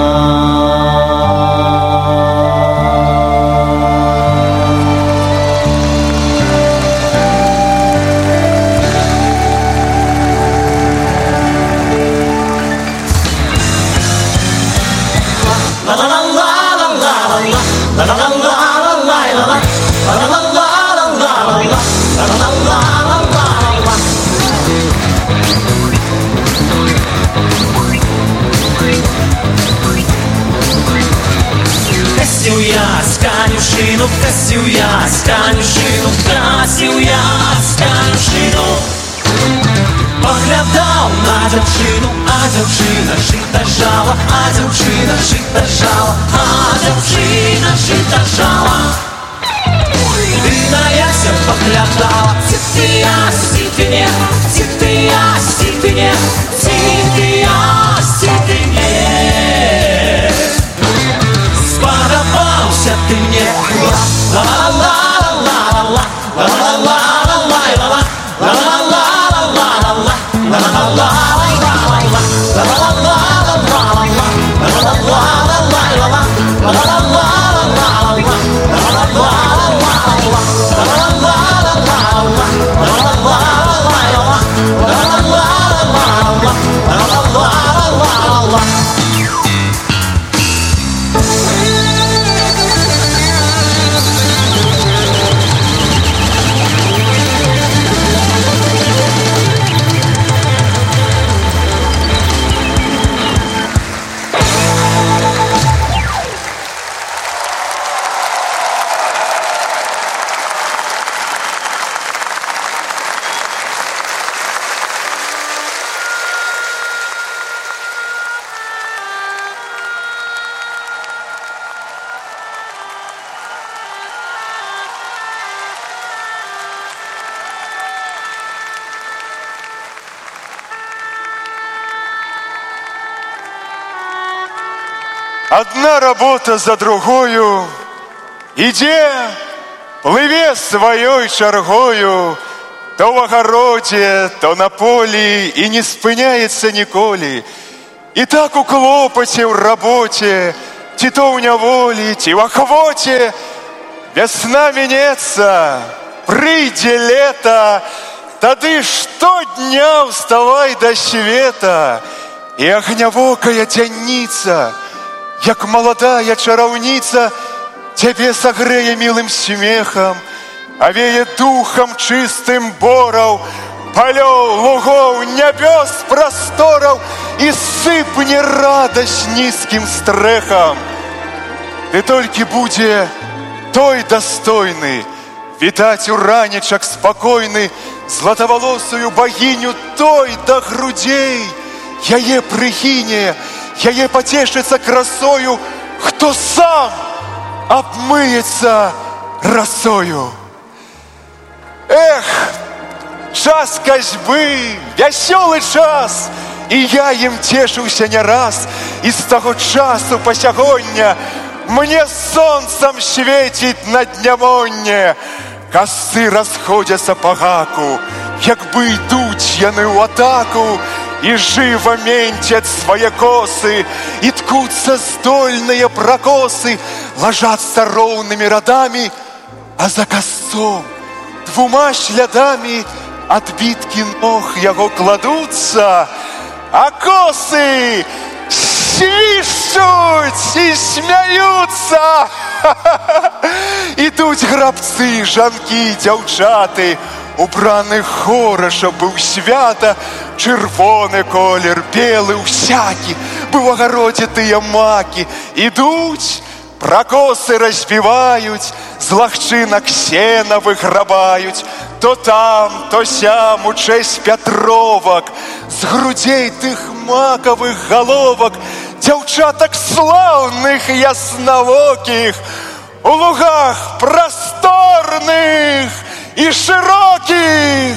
Красил я с конюшину, красил я с конюшину, красил я с конюшину. Поглядал на дзяўчыну, а дзяўчына жыта жала, а дзяўчына жыта жала, а дзяўчына жыта жала. Ты на ясе поглядала, ці ты я, ці ты не, ці ты я, ці ты не, ці ты я, ці ты не. Сподобался ты мне, ла-ла-ла-ла-ла-ла, ла-ла-ла-ла-ла-ла, ла-ла-ла-ла-ла-ла,
Одна работа за другою, ідзе, плыве сваёй чаргою, то в агародзе, то на полі, і не спыняецца ніколі. І так у клопаце, ў рабоце, ці то ў няволі, ці в ахвоце. Вясна мінецца, прыйдзе лета, тады штодня ўставай да света. І агнявокая дзянніца, як молодая чараўніца, цябе сагрэе мілым смехам, авее духом чистым бораў, полёў, лугоў, нябёс, простораў, и сыпне радость низким стрэхам. Ты толькі будзе той достойны, вітаць у ранечак спакойны златавалосую богиню той до грудей. Яе прыхіне, яе пацешыцца красою, хто сам обмыется росою. Эх, час козьбы, вясёлы час, і я ім цешыўся не раз, і з таго часу па сягоння мне сонцам свеціць на днямонне. Касы расходзяцца па гаку, як бы ідуць яны ў атаку, і жыва менцяць свае косы, і ткуцца здольныя пракосы, ложацца роўнымі радамі, а за касцом двума слядамі адбіткі ног яго кладуцца, а косы свішчуць і смяюцца. Ідуць грабцы, жанкі, дзяўчаты, убраны хораша быў свята, чырвоны колер, белы усякі, быў у агародзе тыя макі. Ідуць, пракосы разбіваюць, з лагчынак сена выграбаюць, то там, то сям у чэсць Пятровак, з грудзей тых макавых галовак, дзяўчатак слаўных і яснавокіх, у лугах прасторных и широких.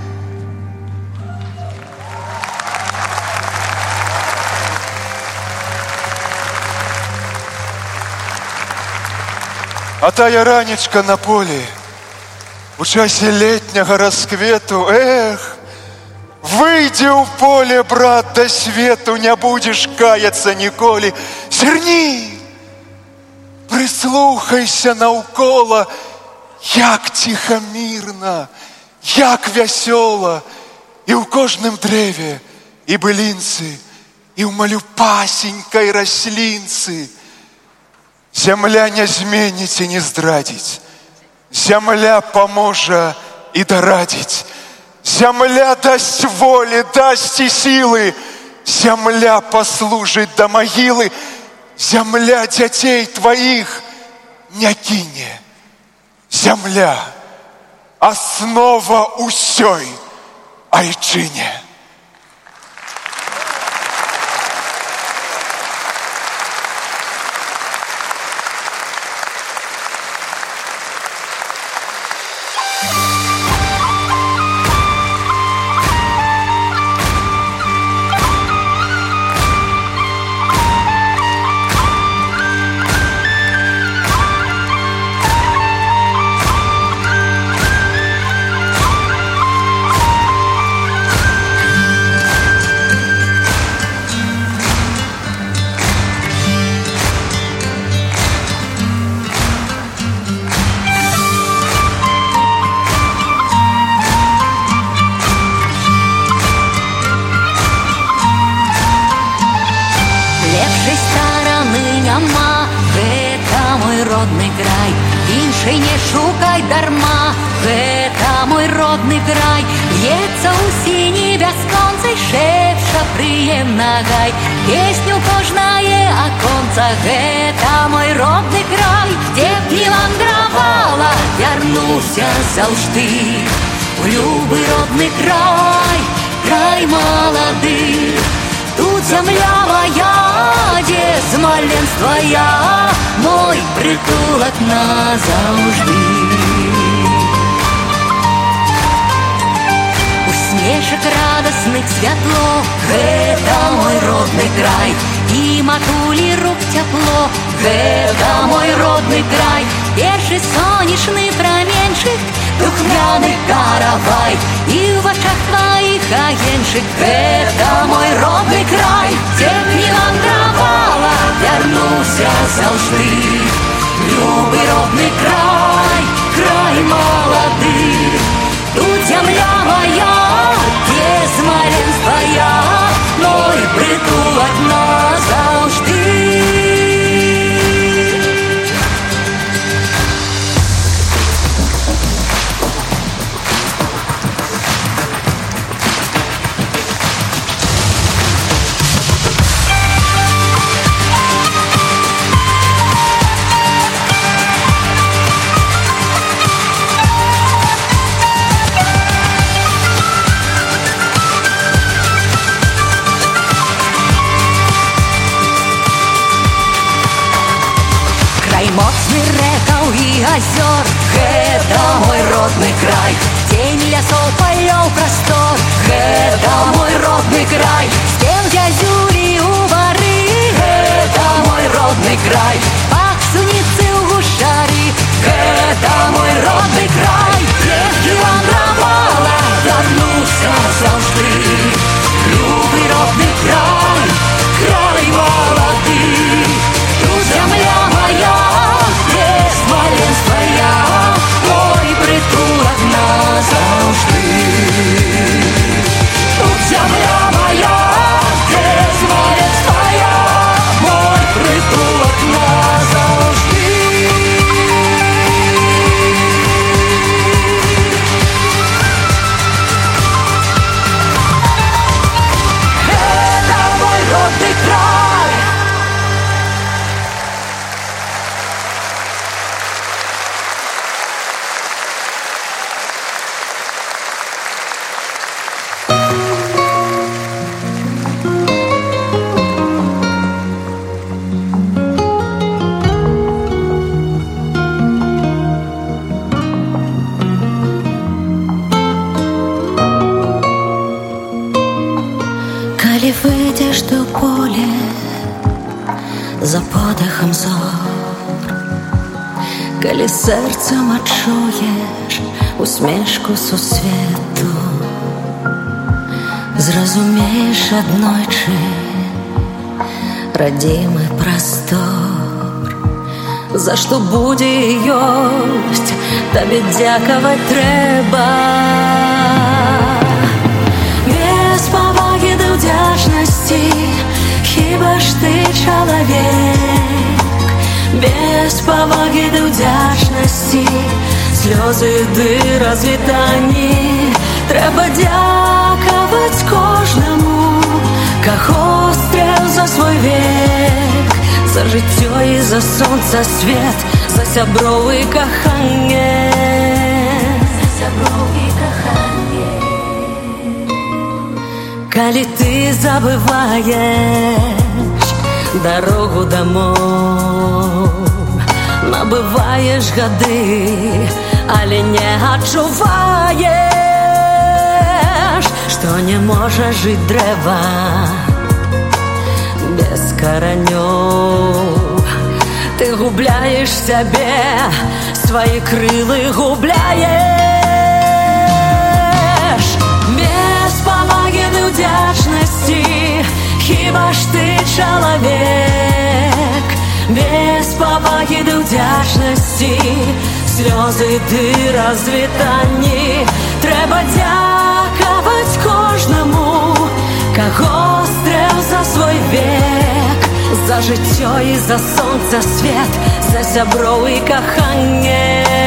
А тая ранечка на поле у часе летняга расквету, эх, выйдзе ў поле, брат, да свету, не будзеш каяцца ніколі. Зірні, прыслухайся наўкола, як ціха мірна, як вясёла, і ў кожным дрэве, і былінцы, і ў малюпасенькай раслінцы. Зямля не зменіць і не здрадзіць, зямля паможа і дарадзіць, зямля дасць волі, дасць і сілы, зямля паслужыць да магілы, зямля дзяцей тваіх не кіне. Зямля – основа ўсёй айчыне.
Заўжды у любы родны край, край малады. Тут зямля моя, дзе з маленства я, мой прытулак назаўжды. Усмешак радасных святло, гэта мой родны край, і матулі рук цяпло, гэта мой родны край. Першы сонечны праменьчык, духмяны каравай, і ў вачах тваіх агеньчык, гэта мой родны край. Дзе б не вандравала, вярнуся заўжды. Любы родны край, край малады. Тут зямля моя, дзе з маленства я, мой прытулак назаўжды. моцны рэкаў і азёр. Гэта мой родны край, тень лясоў, палёў, прастор. Гэта мой родны край, спеў зязюлі ў бары. Гэта мой родны край, пах суніцы ў гушары. Гэта мой родны край, які вандравала, вярнуся заўжды. Любы родны край, край малады. Тут зямля моя, без маленства я, мой притулак назаўжды. Тут зямля моя, без маленства я, мой притулак назаўжды. Это мой родный край.
Калі выйдзеш ты ў поле за подыхам зор, калі сэрцам адчуеш усмешку сусвету, зразумееш аднойчы радзімы прастор, за што будзе і ёсць табе дзякаваць трэба. Без павагі ды ўдзячнасці, хіба ж ты чалавек? Без павагі ды ўдзячнасці, слёзы ды развітанні. Трэба дзякаваць кожнаму, каго стрэў за свой век, за жыццё і за сонца свет, за сяброў і каханне. Калі ты забываеш дарогу дамоў, набываеш гады, але не адчуваеш, што не можа жыць дрэва без каранёў. Ты губляеш сябе, свае крылы губляеш. Без павагі ды ўдзячнасці, хіба ж ты чалавек? Без павагі ды ўдзячнасці, слёзы ды развітанні. Трэба дзякаваць кожнаму, каго стрэў за свой век, за жыццё і за сонца свет, за сяброў і каханне.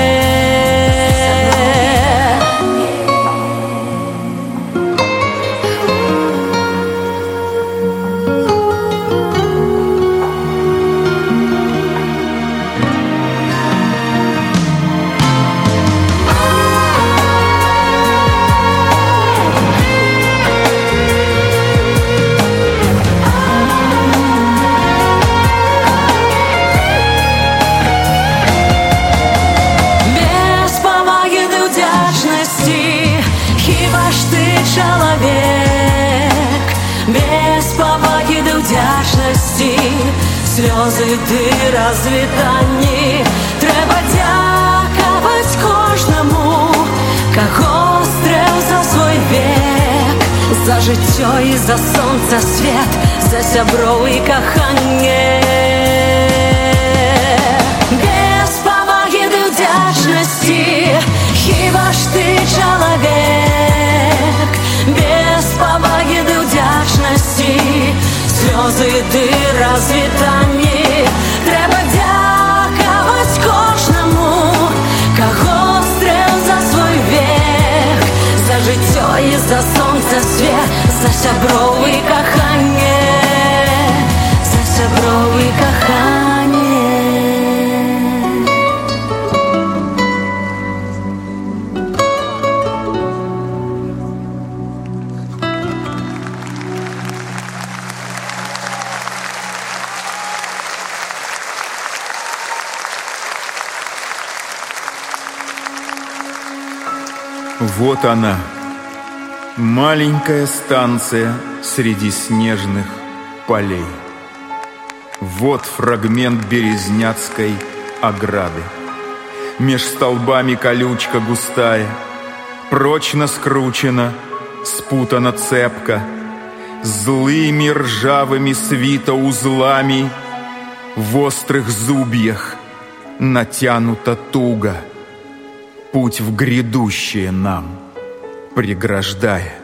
Слёзы ды развітанні. Трэба дзякаваць кожнаму, каго стрэў за свой век, за жыццё і за сонца свет, за сяброў і каханне. Без павагі ды ўдзячнасці, хіба ж ты чалавек? Без павагі ды ўдзячнасці, слёзы ды развітанні. Трэба дзякаваць кожнаму, каго стрэў за свой век, за жыццё і за сонца свет, за сяброў і каханне, за сяброў і каханне.
Вот она, маленькая станция среди снежных полей. Вот фрагмент березняцкой ограды. Меж столбами колючка густая, прочно скручена, спутана цепко, злыми ржавыми свита узлами, в острых зубьях натянута туго, путь в грядущее нам преграждая.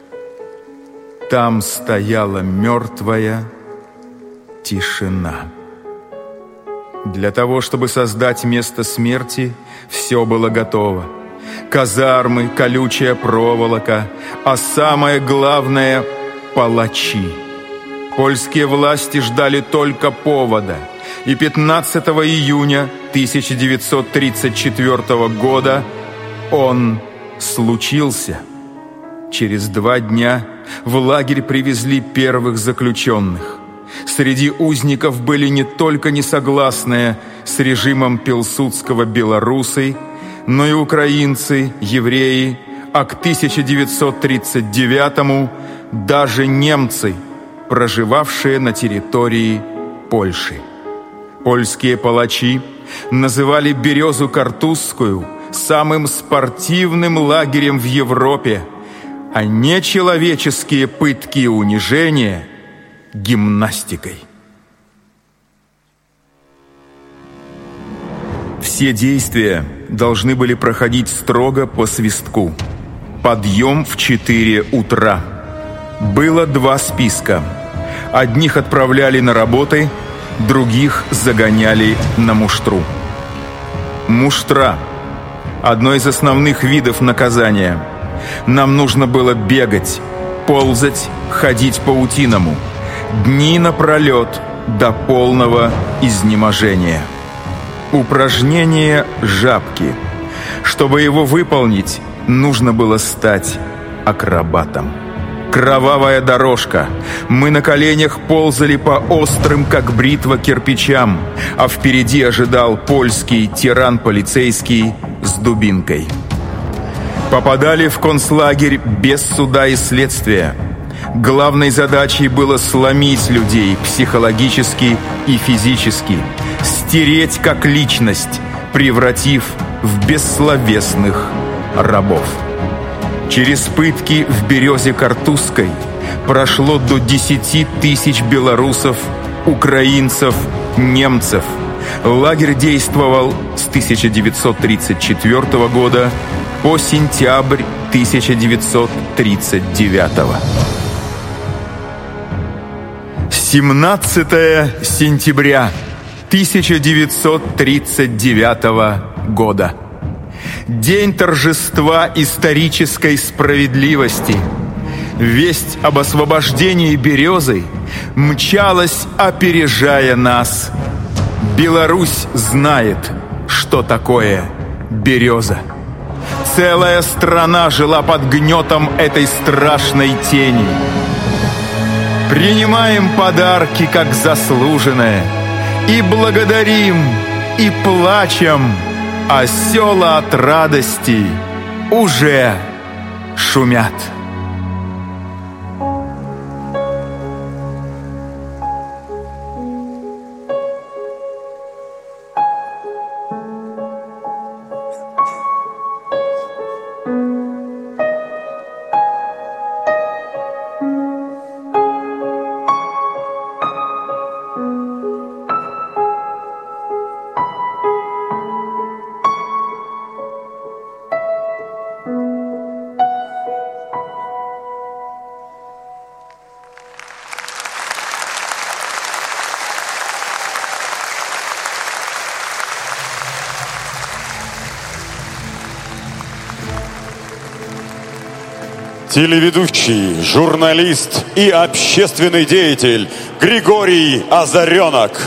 Там стояла мертвая тишина. Для того, чтобы создать место смерти, все было готово. Казармы, колючая проволока, а самое главное — палачи. Польские власти ждали только повода, и 15 июня 1934 года он случился. Через 2 дня в лагерь привезли первых заключенных. Среди узников были не только несогласные с режимом Пилсудского белорусы, но и украинцы, евреи, а к 1939-му даже немцы, проживавшие на территории Польши. Польские палачи называли Березу Картузскую самым спортивным лагерем в Европе, а нечеловеческие пытки и унижения – гимнастикой. Все действия должны были проходить строго по свистку. Подъем в 4 утра. Было 2 списка. Одних отправляли на работы, других загоняли на муштру. Муштра – одно из основных видов наказания. Нам нужно было бегать, ползать, ходить паутиному. Дни напролет до полного изнеможения. Упражнение «Жабки». Чтобы его выполнить, нужно было стать акробатом. Кровавая дорожка. Мы на коленях ползали по острым, как бритва, кирпичам, а впереди ожидал польский тиран полицейский с дубинкой. Попадали в концлагерь без суда и следствия. Главной задачей было сломить людей психологически и физически, стереть как личность, превратив в бессловесных рабов. Через пытки в Березе Картузской прошло до 10 тысяч белорусов, украинцев, немцев. Лагерь действовал с 1934 года по сентябрь 1939. 17 сентября 1939 года. День торжества исторической справедливости. Весть об освобождении Березы мчалась, опережая нас. Беларусь знает, что такое Береза. Целая страна жила под гнетом этой страшной тени. Принимаем подарки как заслуженное, и благодарим, и плачем, а села от радости уже шумят.
Телеведущий, журналист и общественный деятель Григорий Озаренок.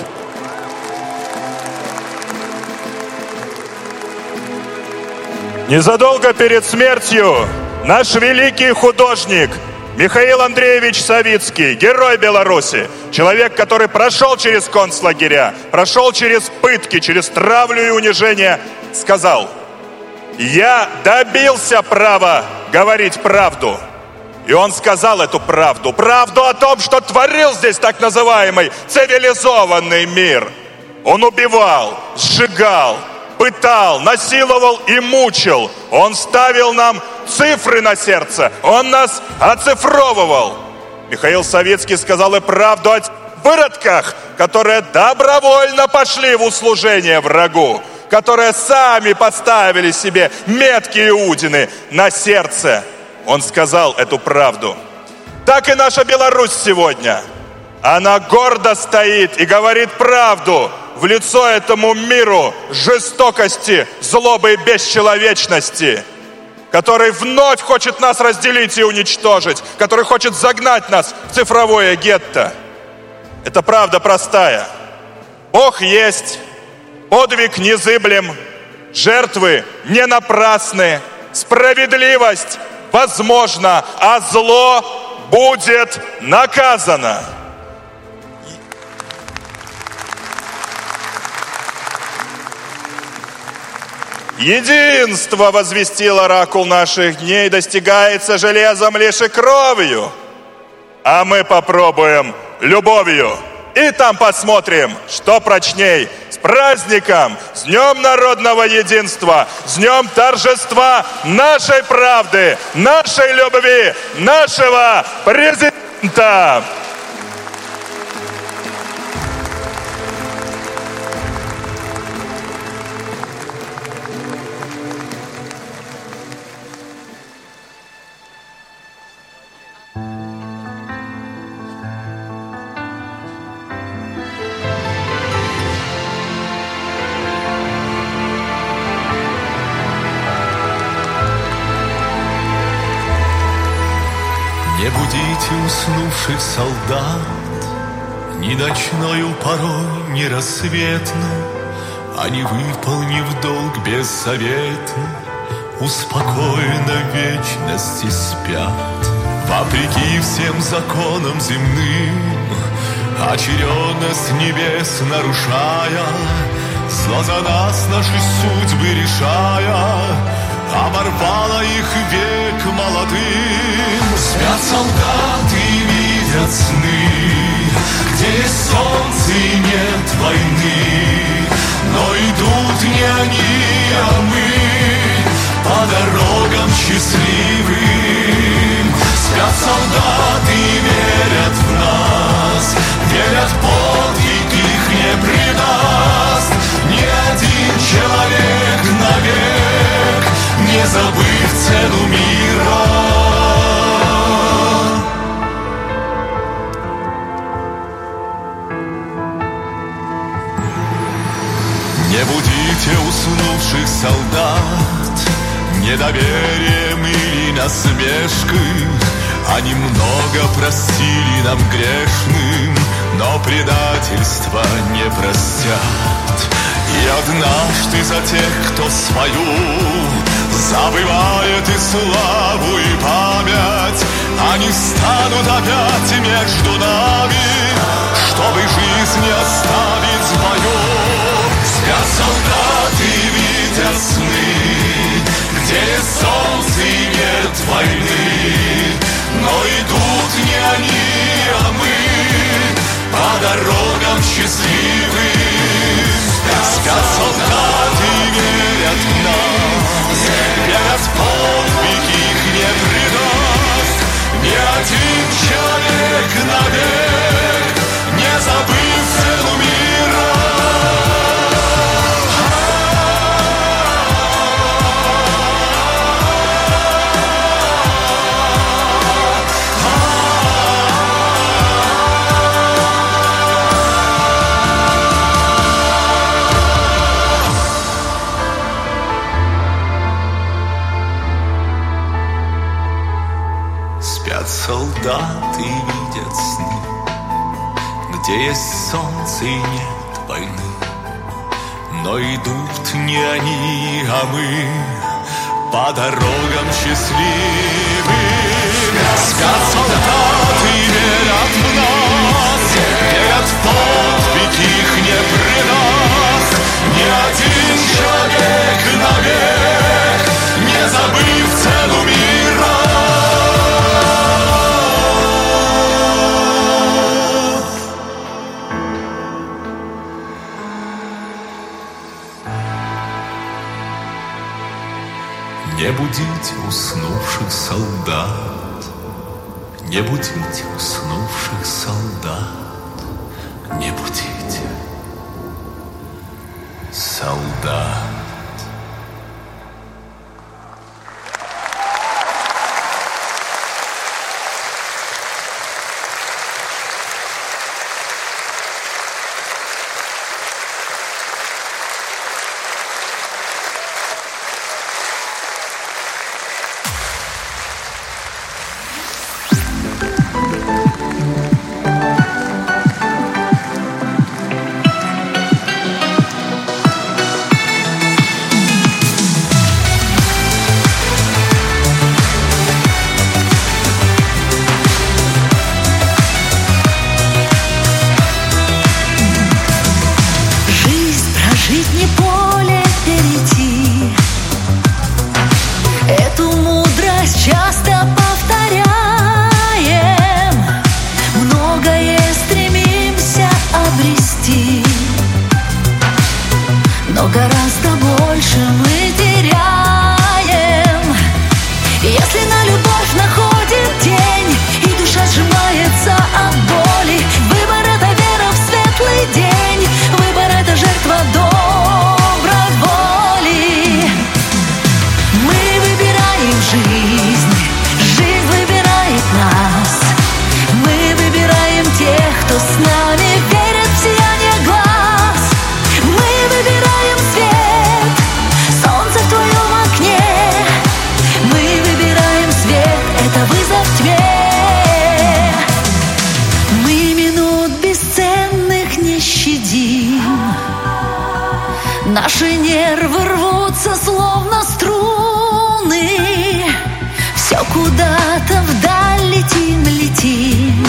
Незадолго перед смертью наш великий художник Михаил Андреевич Савицкий, герой Беларуси, человек, который прошел через концлагеря, прошел через пытки, через травлю и унижение, сказал: я добился права говорить правду. И он сказал эту правду. Правду о том, что творил здесь так называемый цивилизованный мир. Он убивал, сжигал, пытал, насиловал и мучил. Он ставил нам цифры на сердце. Он нас оцифровывал. Михаил Савицкий сказал и правду о выродках, которые добровольно пошли в услужение врагу, которые сами поставили себе метки Иудины на сердце. Он сказал эту правду. Так и наша Беларусь сегодня. Она гордо стоит и говорит правду в лицо этому миру жестокости, злобы и бесчеловечности, который вновь хочет нас разделить и уничтожить, который хочет загнать нас в цифровое гетто. Это правда простая. Бог есть, подвиг незыблем, жертвы не напрасны, справедливость возможно, а зло будет наказано. Единство, возвестил оракул наших дней, достигается железом лишь и кровью. А мы попробуем любовью. И там посмотрим, что прочней. С праздником, с Днем народного единства, с Днем торжества нашей правды, нашей любви, нашего президента.
Не будите уснувших солдат ни ночною порой, ни рассветной, они, выполнив долг беззаветно, успокоенно в вечности спят. Вопреки всем законам земным, очередность небес нарушая, зло за нас наши судьбы решая, оборвало их век молодым. Спят солдаты и видят сны, где есть солнце и нет войны. Но идут не они, а мы по дорогам счастливым. Спят солдаты и верят в нас, верят, подвиг их не предаст. Ни один человек навек, не забыв цену мира. Не будите уснувших солдат недоверием или насмешкой. Они много простили нам грешным, но предательства не простят. И однажды за тех, кто свою забывает и славу, и память, они станут опять между нами, чтобы жизнь оставить в бою. Спят солдаты и видят сны, где есть солнце и нет войны. Но идут не они, а мы по дорогам счастливым. Спят солдаты и верят в нас, верят, подвиг их не предаст. Ни один человек навек, не забыв цену мира. Солдаты видят сны, где есть солнце и нет войны. Но идут не они, а мы по дорогам счастливым. Спят солдаты и верят в нас, верят, подвиг их не предаст. Ни один человек навек, Не будите уснувших солдат, не будите уснувших солдат, не будите солдат.
Наши нервы рвутся, словно струны. Все куда-то вдаль летим, летим.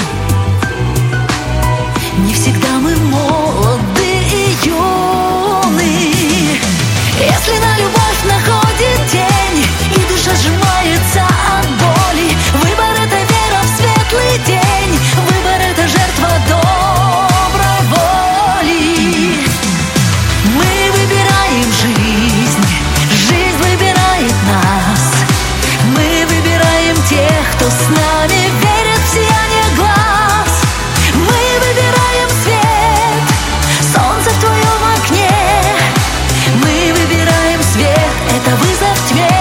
Не всегда мы молоды и юны. Если на любовь находит тень и душа сжимается от боли, выбор — это вера в светлый день. Выбор — это жертва доброй воли. Мы выбираем жизнь, жизнь выбирает нас. Мы выбираем тех, кто с нами верит в сияние глаз. Мы выбираем свет, солнце в твоем окне. Мы выбираем свет, это вызов тьме.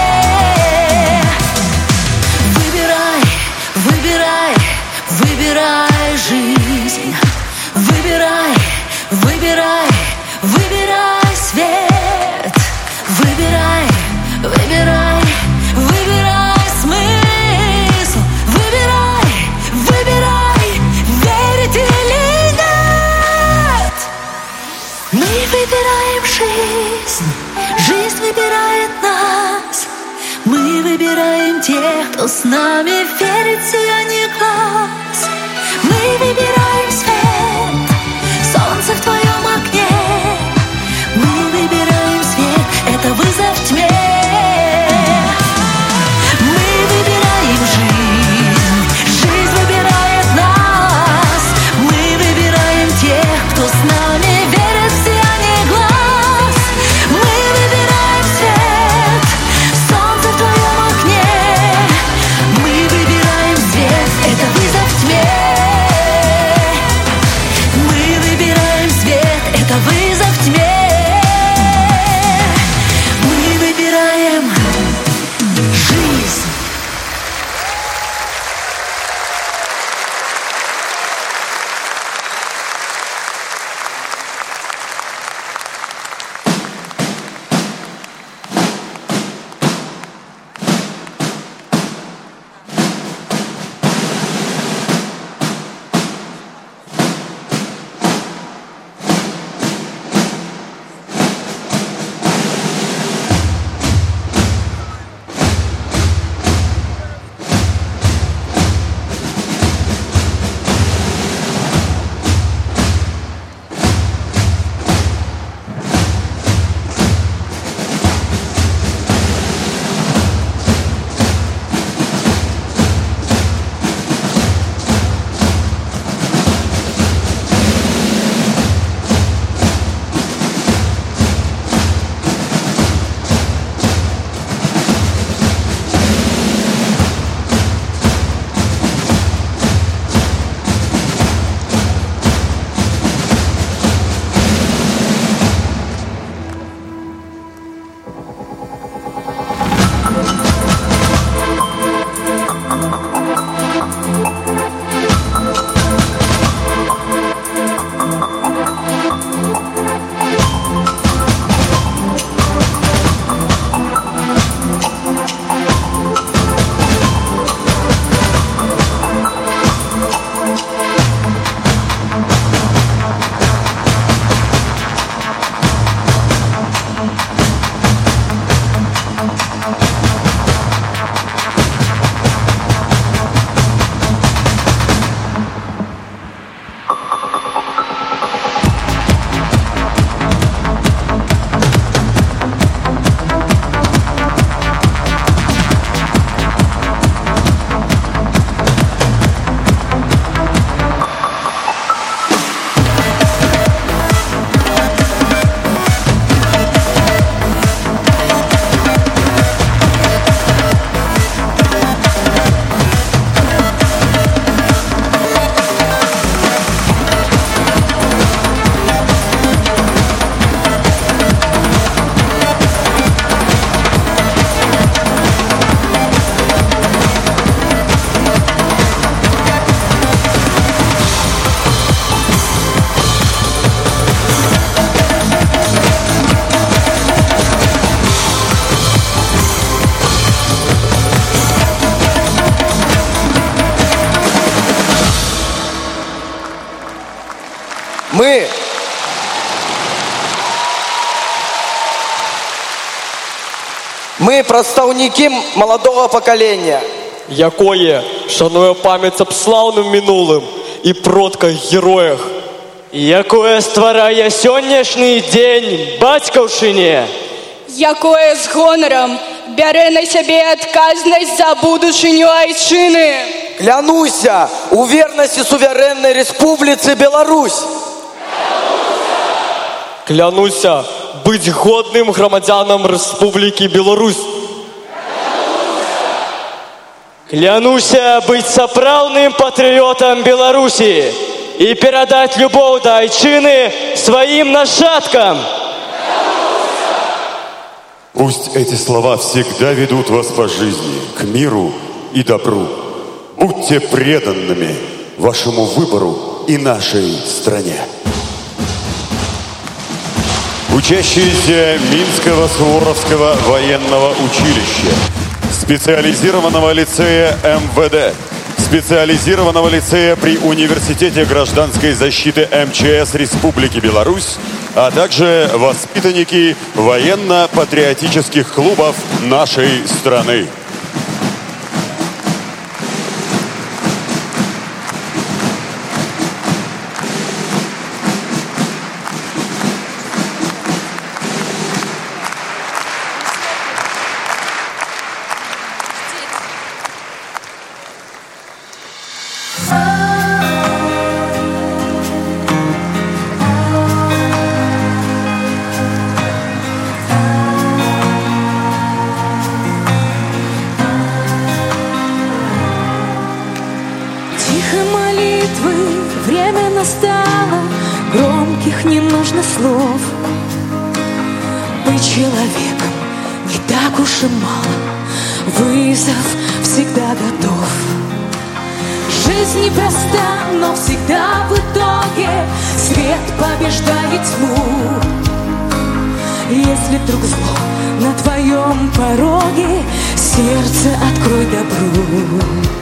Выбирай, выбирай, выбирай жизнь. Выбирай, выбирай, выбирай свет. Выбирай, выбирай, выбирай смысл. Выбирай, выбирай, верить или нет. Мы выбираем жизнь, жизнь выбирает нас. Мы выбираем тех, кто с нами верит в сияние глаз. Мы выбираем свет, солнце в твоем окне. Мы выбираем свет, это вызов тьме. Мы выбираем жизнь, жизнь выбирает нас. Мы выбираем тех, кто с нами верит в сияние глаз. Мы выбираем свет, солнце в твоем окне. Мы выбираем свет, это вызов тьме.
Мы прадстаўнікі маладога пакалення,
якое шануе памяць аб слаўным мінулым і продках героях, якое стварае сённяшні дзень бацькаўшыне,
якое з гонарам бярэ на сябе адказнасць за будучыню айчыны.
Клянуся у вернасці суверэннай Рэспубліцы Беларусь.
Клянуся быць годным грамадзянам Рэспублікі Беларусь. Клянуся быць сапраўдным патрыётам Беларусі и передать любовь до айчыны своим нашаткам.
Пусть эти слова всегда ведут вас по жизни, к миру и добру. Будьте преданными вашему выбору и нашей стране. Учащиеся Минского Суворовского военного училища, специализированного лицея МВД, специализированного лицея при Университете гражданской защиты МЧС Республики Беларусь, а также воспитанники военно-патриотических клубов нашей страны.
Громких не нужно слов. Быть человеком не так уж и мало. Вызов всегда готов. Жизнь непроста, но всегда в итоге свет побеждает тьму. Если вдруг зло на твоем пороге, сердце открой добру.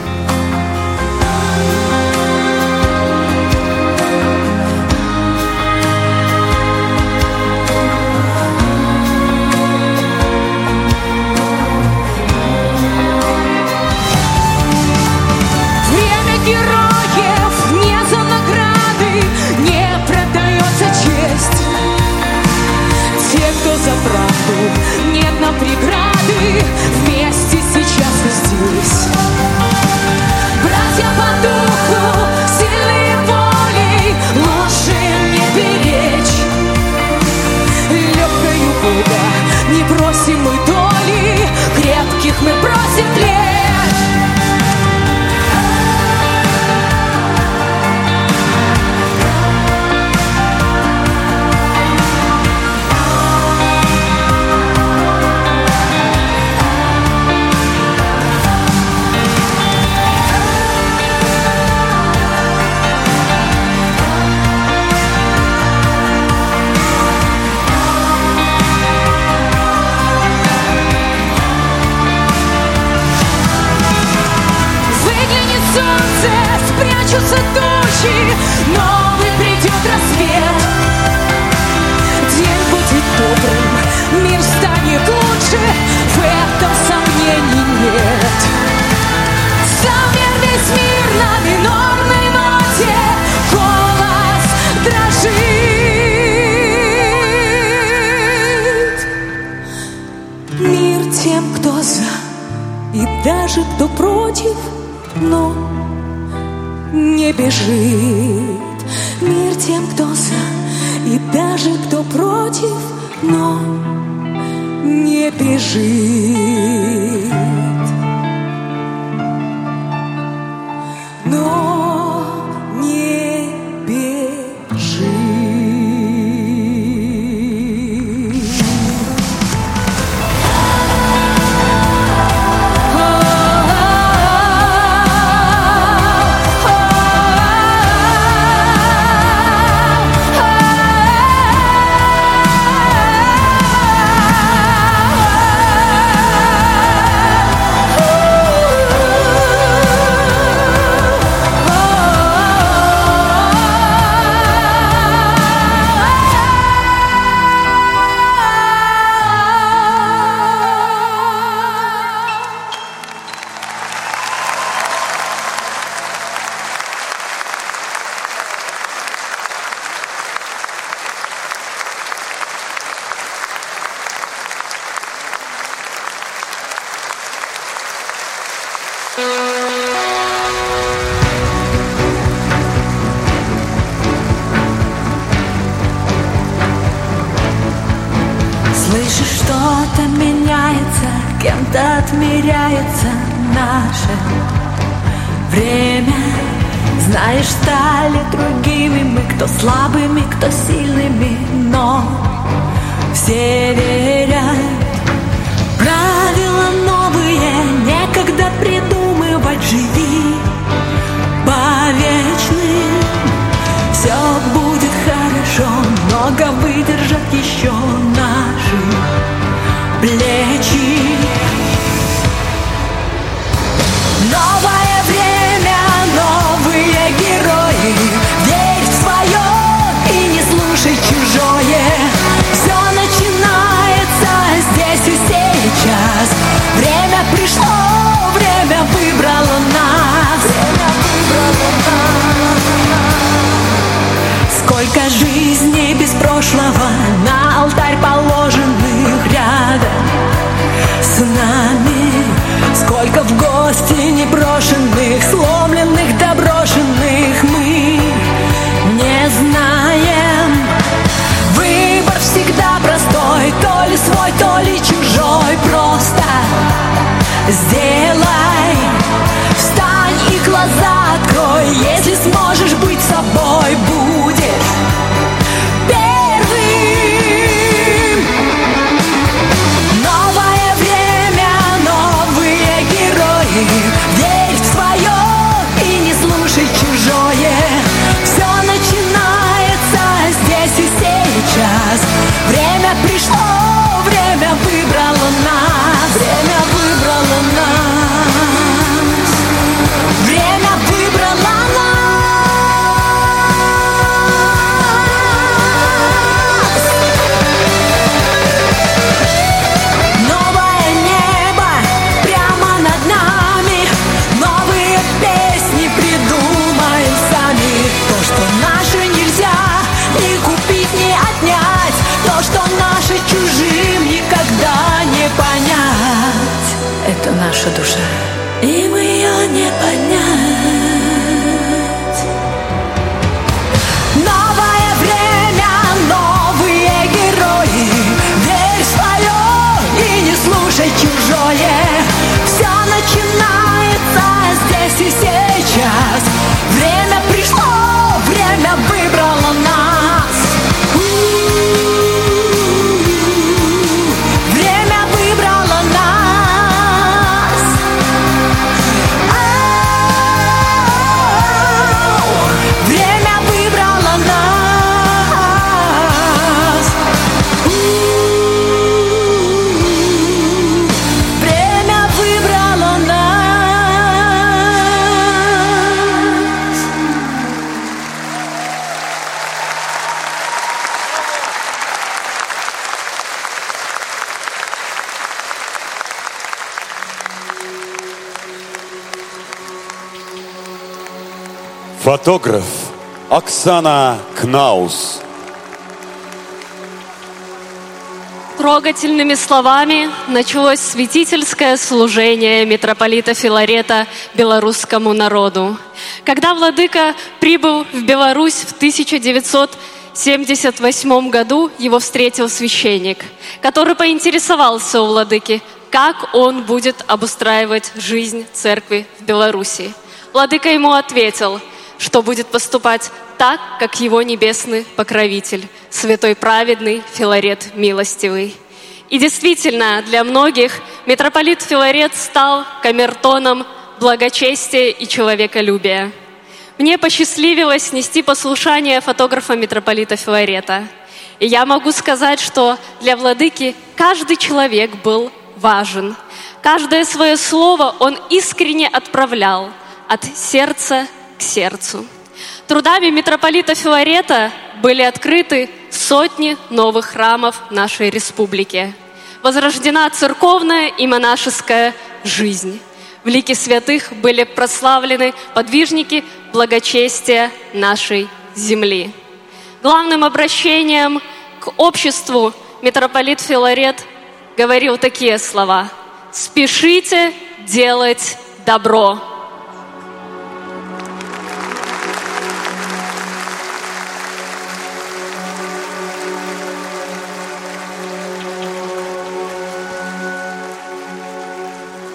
Героев не за награды, не продается честь. Те, кто за правду, нет нам преграды, вместе сейчас и здесь. Братья по духу, сильные волей, лучше не беречь. Легкою Бога не просим мы доли, крепких мы просим плеч. Спрячутся тучи, новый придет рассвет. День будет добрым, мир станет лучше, в этом сомнений нет. Замер весь мир на минорной ноте, голос дрожит. Мир тем, кто за, и даже кто против, но не бежит. Мир тем, кто за, и даже кто против, но не бежит. Но не бежит.
Слышишь, что-то меняется, кем-то отмеряется наше время. Знаешь, стали другими мы, кто слабыми, кто сильными, но все верят. Правила новые, некогда придумывать, живи по вечным. Все будет хорошо, много выдержат еще наши плечи. Новое время, новые герои. Верь в свое и не слушай чужое. Все начинается здесь и сейчас. Время пришло, время выбрало нас. Время выбрало нас. Сколько жизней без прошлого на алтарь положенных рядом с нами. Сколько в гости непрошенных, сломленных, доброшенных мы не знаем. Выбор всегда простой, то ли свой, то ли чужой. Просто сделай, встань и глаза открой. Если сможешь быть собой, будешь первым. Новое время, новые герои. Верь в свое и не слушай чужое. Все начинается здесь и сейчас. Время пришло, время выбрало нас. Время выбрало нас. Время выбрало нас. Новое небо прямо над нами. Новые песни придумаем сами. То, что наше, нельзя ни купить, ни отнять. То, что наше, чужим никогда не понять. Это наша душа, им ее не понять. Новое время, новые герои. Верь в свое и не слушай чужое. Все начинается здесь и сейчас. Время пришло, время выбрало нас. Время выбрало нас. Время выбрало нас. Время выбрало нас.
Фотограф Оксана Кнаус.
Трогательными словами началось святительское служение митрополита Филарета белорусскому народу. Когда владыка прибыл в Беларусь в 1978 году, его встретил священник, который поинтересовался у владыки, как он будет обустраивать жизнь церкви в Беларуси. Владыка ему ответил, что будет поступать так, как его небесный покровитель, святой праведный Филарет Милостивый. И действительно, для многих митрополит Филарет стал камертоном благочестия и человеколюбия. Мне посчастливилось нести послушание фотографа митрополита Филарета. И я могу сказать, что для владыки каждый человек был важен. Каждое свое слово он искренне отправлял от сердца к сердцу. Трудами митрополита Филарета были открыты сотни новых храмов нашей республики. Возрождена церковная и монашеская жизнь. В лике святых были прославлены подвижники благочестия нашей земли. Главным обращением к обществу митрополит Филарет говорил такие слова: «Спешите делать добро».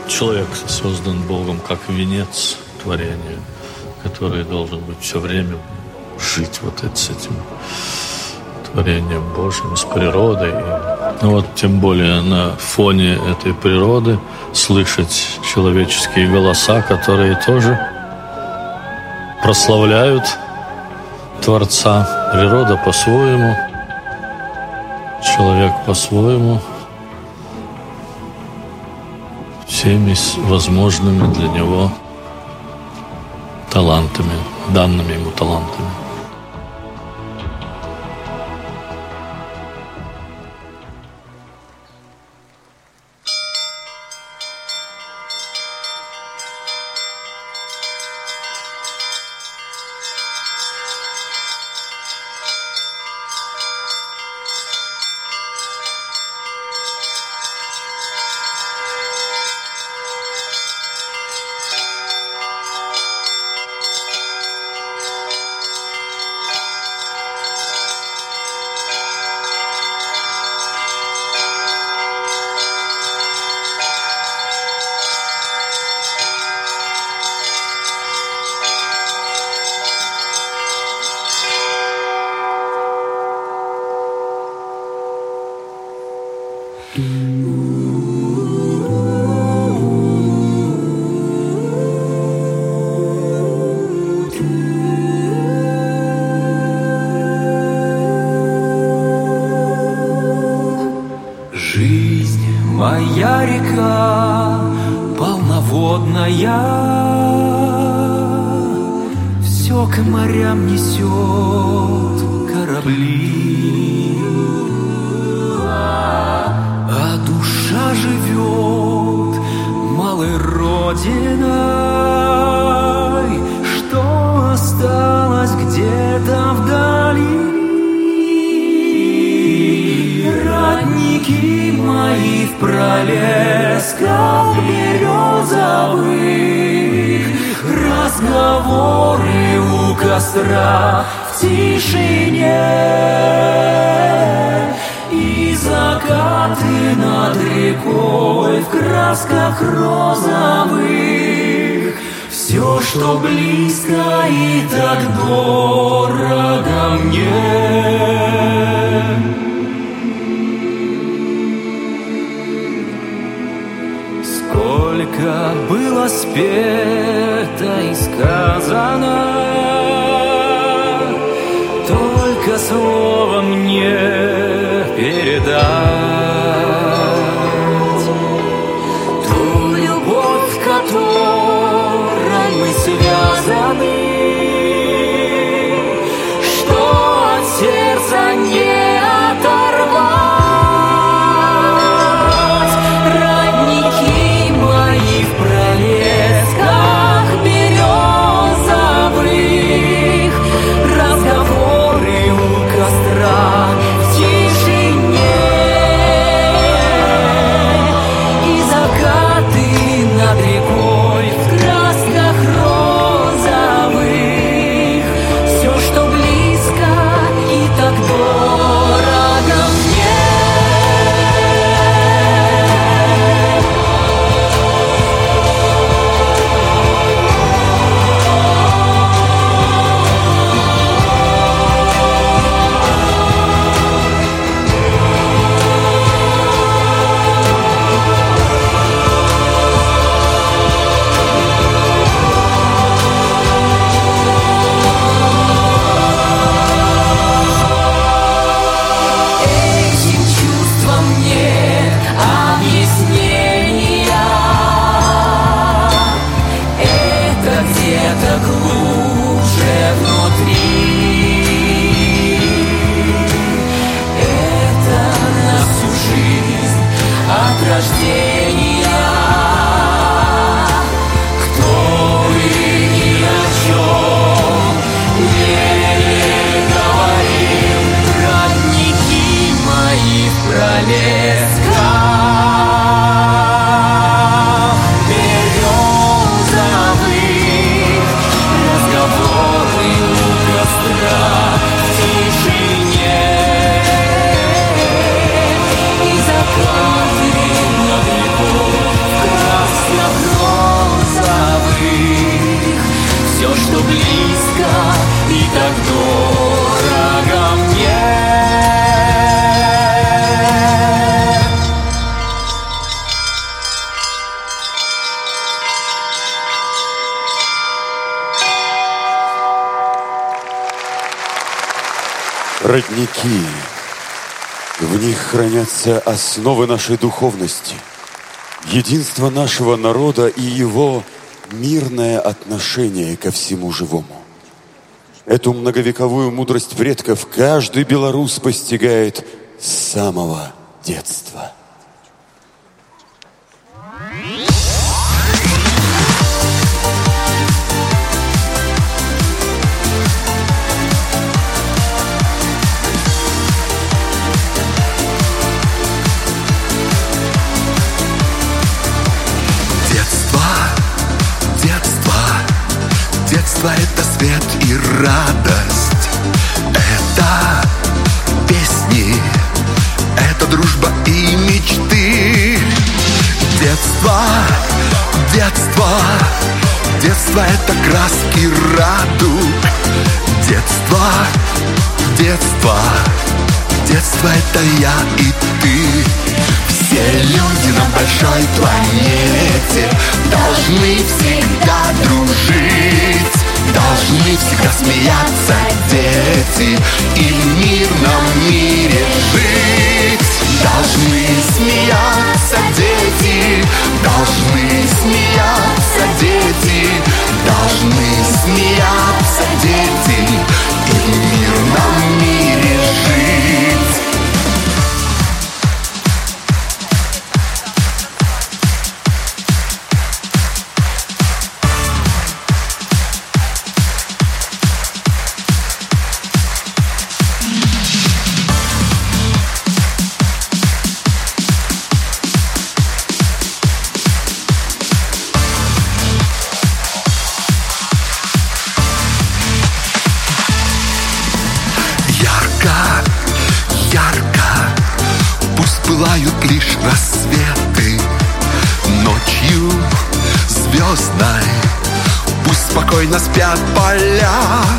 Человек создан Богом как венец творения, который должен быть все время жить вот с этим творением Божьим, с природой. Ну вот тем более на фоне этой природы слышать человеческие голоса, которые тоже прославляют Творца. Природа по-своему, человек по-своему, всеми возможными для него талантами, данными ему талантами.
Моя река полноводная, все к морям несет корабли, а душа живет малой родиной, что осталось где-то вдали. Родники мои в пролесках березовых, разговоры у костра в тишине, и закаты над рекой в красках розовых. Все, что близко и так дорого мне. Сколько было спето и сказано, только словом не передать ту любовь, в которой мы связаны, что от сердца не оторвать. Красная
родники. В них хранятся основы нашей духовности, единство нашего народа и его мирное отношение ко всему живому. Эту многовековую мудрость предков каждый белорус постигает с самого детства.
Детство — это свет и радость, это песни, это дружба и мечты. Детство, детство, детство — это краски радуг. Детство, детство, детство — это я и ты. Все люди на большой планете должны всегда дружить, должны всегда смеяться дети и в мирном мире жить. Должны смеяться дети, должны смеяться дети, должны смеяться дети и в мирном мире жить. Пылают лишь рассветы ночью звездной, пусть спокойно спят поля.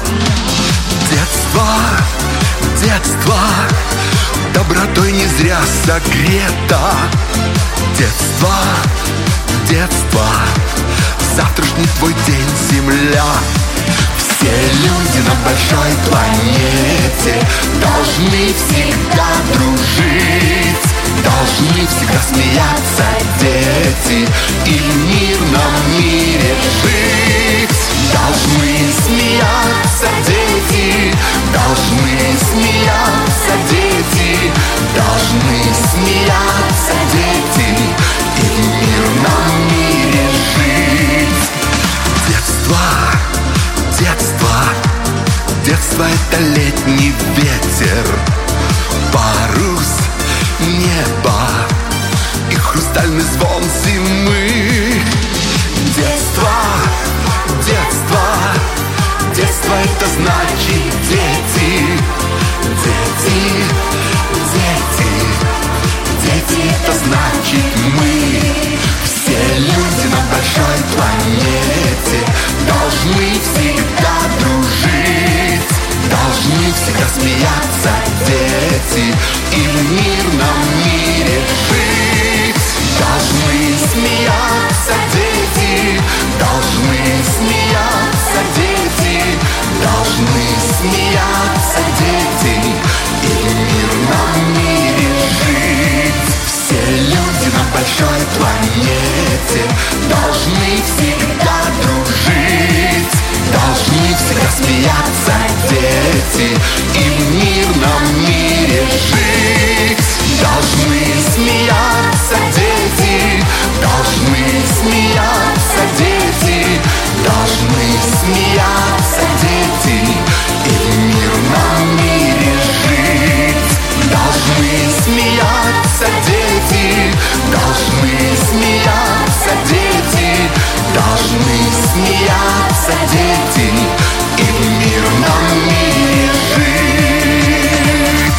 Детство, детство, добротой не зря согрето. Детство, детство, завтрашний твой день, земля. Все люди на большой планете должны всегда дружить, должны всегда смеяться дети и в мирном мире жить. Должны смеяться дети, должны смеяться дети, должны смеяться дети и в мирном мире жить. Детство, детство, детство — это летний ветер, парус неба и хрустальный звон зимы. Детство, детство, детство — это значит дети, дети, дети, дети — это значит мы. Все люди на большой планете должны всегда дружить, должны всегда смеяться дети и в мирном мире жить. Должны смеяться дети, должны смеяться дети, должны смеяться дети и в мирном мире жить. Все люди на большой планете должны всегда дружить, должны всегда смеяться дети и в мирном мире жить. Должны смеяться дети, должны смеяться дети, должны смеяться дети и в мирном мире жить. Должны смеяться дети, должны смеяться дети, должны смеяться дети и в мирном мире жить.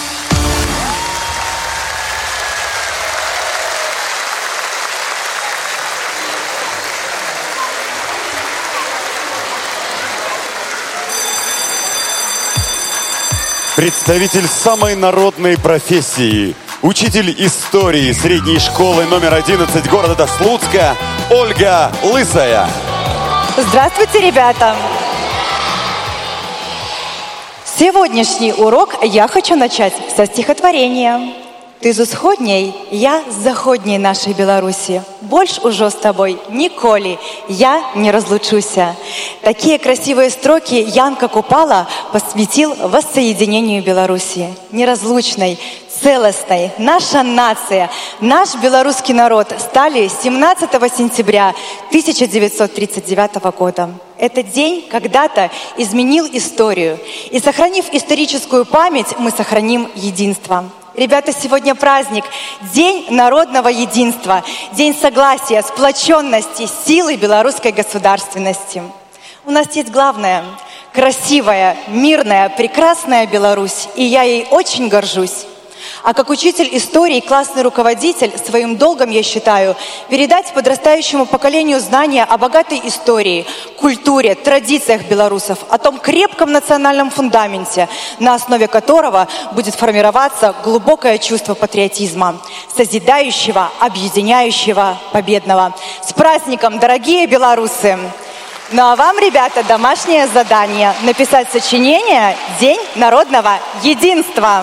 Представитель самой народной профессии, учитель истории средней школы номер 11 города Слуцка Ольга Лысая.
Здравствуйте, ребята! Сегодняшний урок я хочу начать со стихотворения. Ты з усходней, я з заходней нашей Беларуси. Больше уже с тобой николи я не разлучуся. Такие красивые строки Янка Купала посвятил воссоединению Беларуси. Неразлучной, целостной наша нация, наш белорусский народ стали 17 сентября 1939 года. Этот день когда-то изменил историю. И сохранив историческую память, мы сохраним единство. Ребята, сегодня праздник, День народного единства, День согласия, сплоченности, силы белорусской государственности. У нас есть главное – красивая, мирная, прекрасная Беларусь, и я ей очень горжусь. А как учитель истории, классный руководитель, своим долгом я считаю передать подрастающему поколению знания о богатой истории, культуре, традициях белорусов, о том крепком национальном фундаменте, на основе которого будет формироваться глубокое чувство патриотизма, созидающего, объединяющего, победного. С праздником, дорогие белорусы! Ну а вам, ребята, домашнее задание – написать сочинение «День народного единства».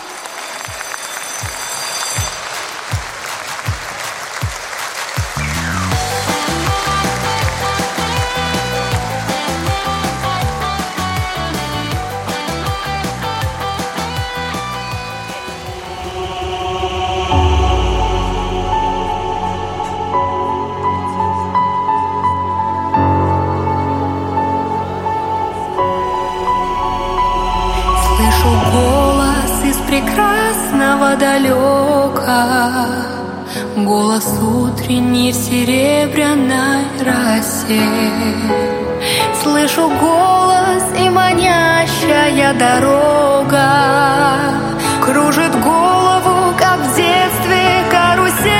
Прекрасного далека, голос утренний в серебряной росе. Слышу голос и манящая дорога кружит голову, как в детстве карусель.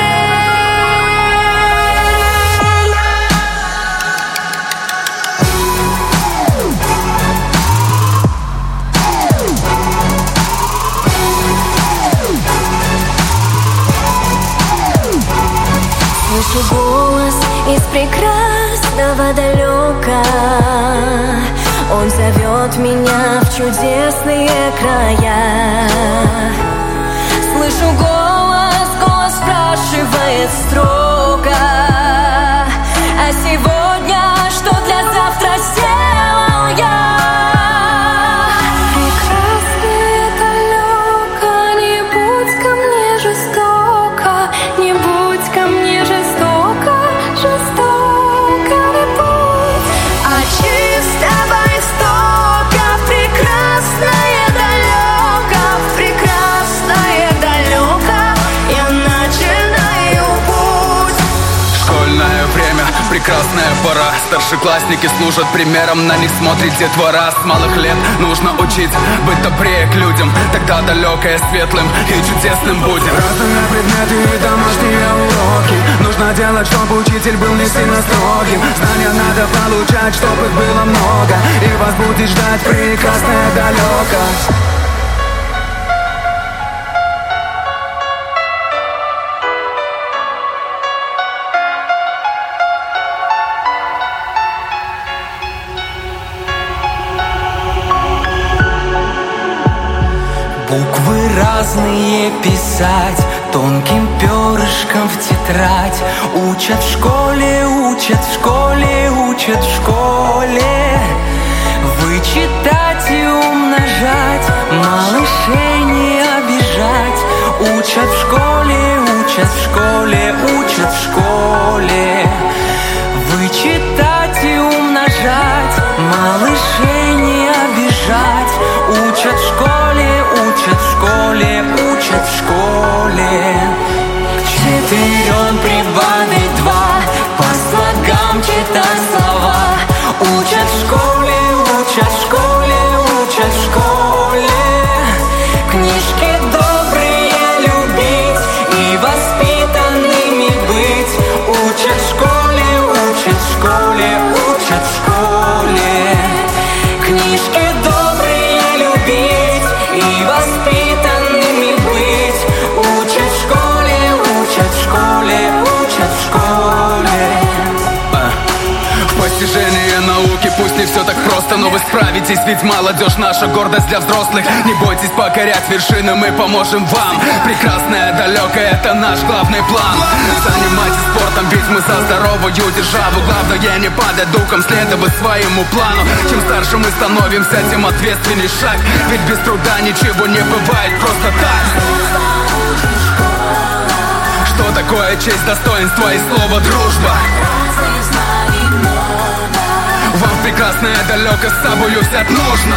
Слышу голос из прекрасного далека. Он зовет меня в чудесные края. Слышу голос, голос спрашивает строго: а сегодня что для завтра сделал я? Прекрасное далеко, не будь ко мне жестоко, не будь ко мне жестоко, жестоко не будь, а чистого истока в прекрасное далеко, в прекрасное далеко я начинаю путь.
Школьное время, прекрасная пора. Старшеклассники служат примером, на них смотрит детвора. С малых лет нужно учить быть добрее к людям, тогда далекое светлым и чудесным будет.
Разные предметы и домашние уроки нужно делать, чтобы учитель был не сильно строгим. Знания надо получать, чтобы их было много, и вас будет ждать прекрасное далеко.
Буквы разные писать тонким перышком в тетрадь. Учат в школе, учат в школе, учат в школе. Вычитать и умножать, малышей не обижать. Учат в школе, учат в школе, учат в школе. Вычитать и умножать, малышей не обижать. Учат в школе, учат в школе, учат в школе. К четырем прибавить два, по слогам читать слова. Учат в школе, учат в школе, учат в школе. Книжки добрые любить и воспитанными быть. Учат в школе, учат в школе, учат в школе. Книжки добрые любить и воспитанными быть. Учат в школе, учат в школе, учат в школе.
Постижение науки, пусть не все так просто. просто, но вы справитесь. Ведь молодежь наша гордость для взрослых. Не бойтесь покорять вершины, мы поможем вам. Прекрасное, далекое, это наш главный план. Занимайтесь спортом, ведь мы за здоровую державу. Главное не падать духом, следовать своему плану. Чем старше мы становимся, тем ответственней шаг. Ведь без труда ничего не бывает просто так. Что такое честь, достоинство и слово дружба? Вам прекрасное далеко с собою взять нужно.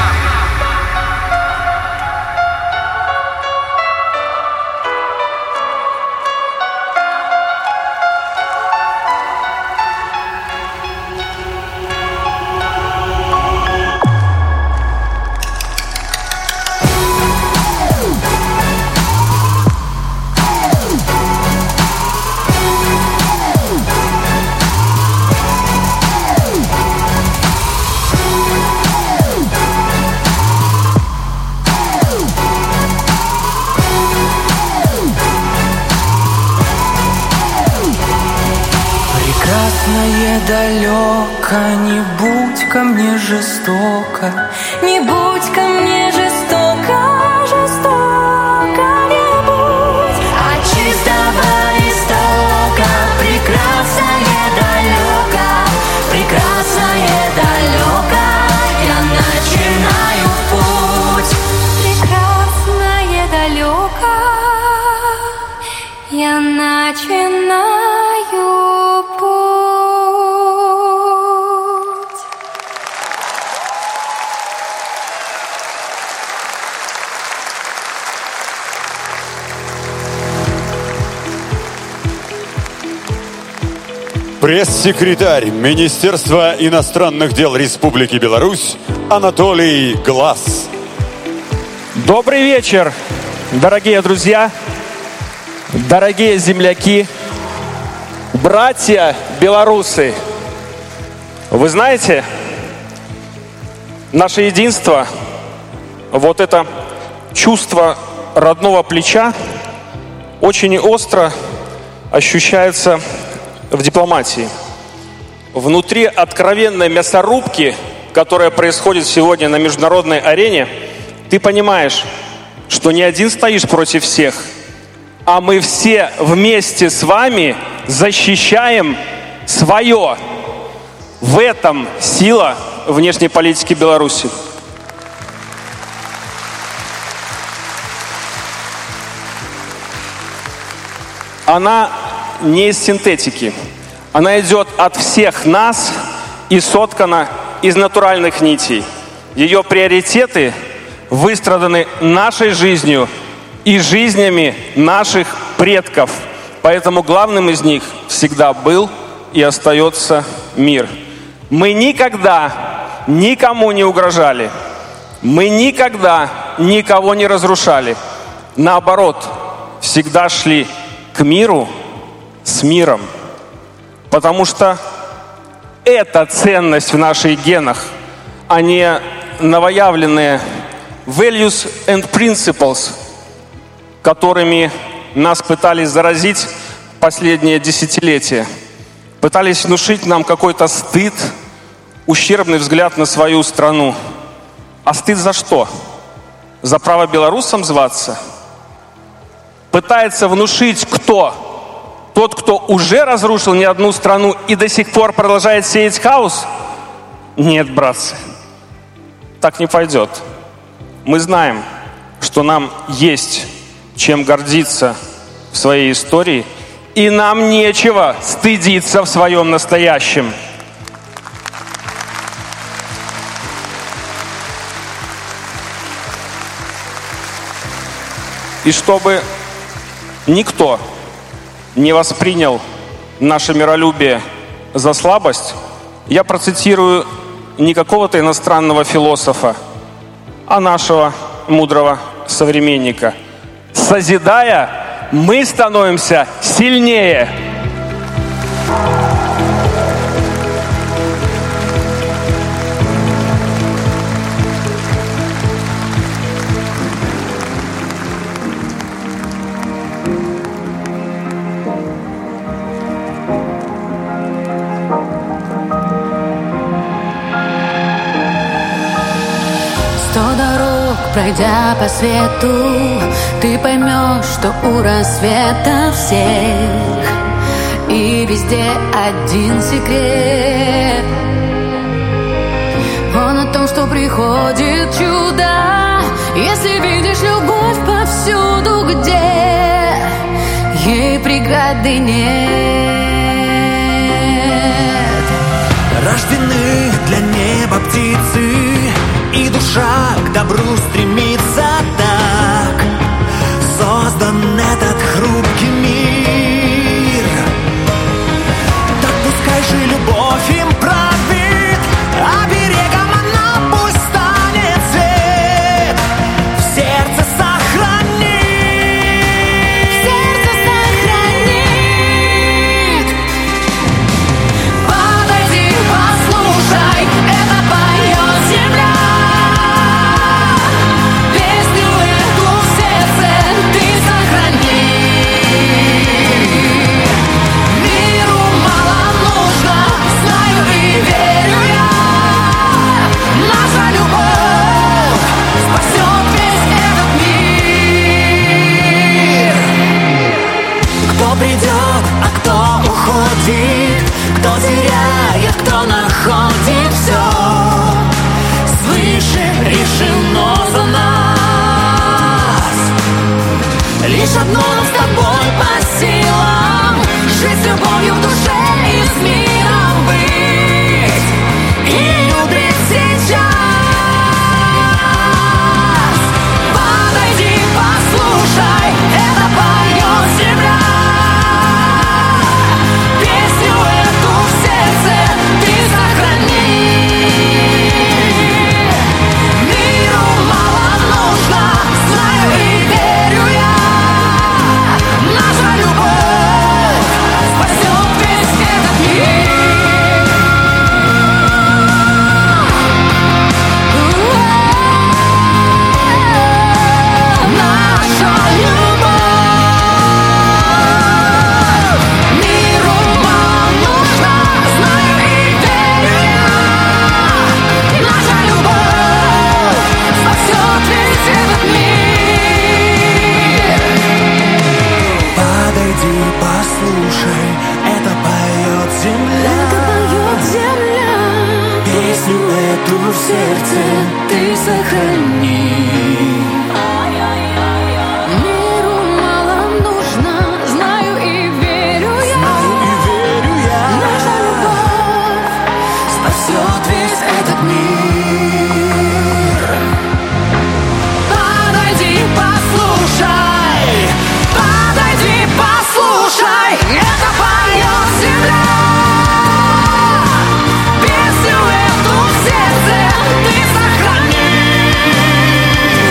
Далеко, не будь ко мне жестоко, не будь ко мне жестоко, жестоко не будь. От чистого истока прекрасное далеко, прекрасное далеко, я начинаю путь. Прекрасное далеко, я начинаю путь.
Пресс-секретарь Министерства иностранных дел Республики Беларусь Анатолий Глаз.
Добрый вечер, дорогие друзья, дорогие земляки, братья белорусы. Вы знаете, наше единство, вот это чувство родного плеча очень остро ощущается в дипломатии. Внутри откровенной мясорубки, которая происходит сегодня на международной арене, ты понимаешь, что не один стоишь против всех, а мы все вместе с вами защищаем свое. В этом сила внешней политики Беларуси. Она не из синтетики. Она идет от всех нас и соткана из натуральных нитей. Ее приоритеты выстраданы нашей жизнью и жизнями наших предков. Поэтому главным из них всегда был и остается мир. Мы никогда никому не угрожали. Мы никогда никого не разрушали. Наоборот, всегда шли к миру с миром. Потому что это ценность в наших генах, а не новоявленные values and principles, которыми нас пытались заразить последние десятилетия. Пытались внушить нам какой-то стыд, ущербный взгляд на свою страну. А стыд за что? За право белорусам зваться? Пытается внушить кто? Тот, кто уже разрушил не одну страну и до сих пор продолжает сеять хаос? Нет, братцы, так не пойдет. Мы знаем, что нам есть чем гордиться в своей истории, и нам нечего стыдиться в своем настоящем. И чтобы никто не воспринял наше миролюбие за слабость, я процитирую не какого-то иностранного философа, а нашего мудрого современника. Созидая, мы становимся сильнее.
Пройдя по свету, ты поймешь, что у рассвета всех и везде один секрет. Он о том, что приходит чудо, если видишь любовь повсюду, где ей преграды нет.
Рождены для неба птицы, и душа к добру стремится так. Создан этот хрупкий мир. Так пускай же любовь им правит, а берегом она пусть станет свет. В сердце сохранит. В сердце сохранит. Подойди, послушай, это поет земля. Песню эту в сердце ты сохрани. Миру мало нужно, знаю и верю я. Наша любовь спасет весь этот мир. Кто придет, а кто уходит, кто теряет, кто находит все. Свыше решено за нас. Лишь одно нам с тобой по силам: жить с любовью в душе и с миром быть. И любить сейчас. Подойди, послушай, это поет земля. Песню эту в сердце ты сохрани. Миру мало нужно, знаю и верю я. Наша любовь спасет весь этот мир. Наша любовь. Миру мало нужно, знаю и верю я. Наша любовь спасет весь этот мир. Подойди, послушай, это поет земля. Песню эту в сердце ты сохрани. Миру мало нужно, знаю и верю я. Наша любовь спасет весь этот мир. Подойди, послушай, подойди, послушай, это поет земля. Песню эту в сердце ты сохрани.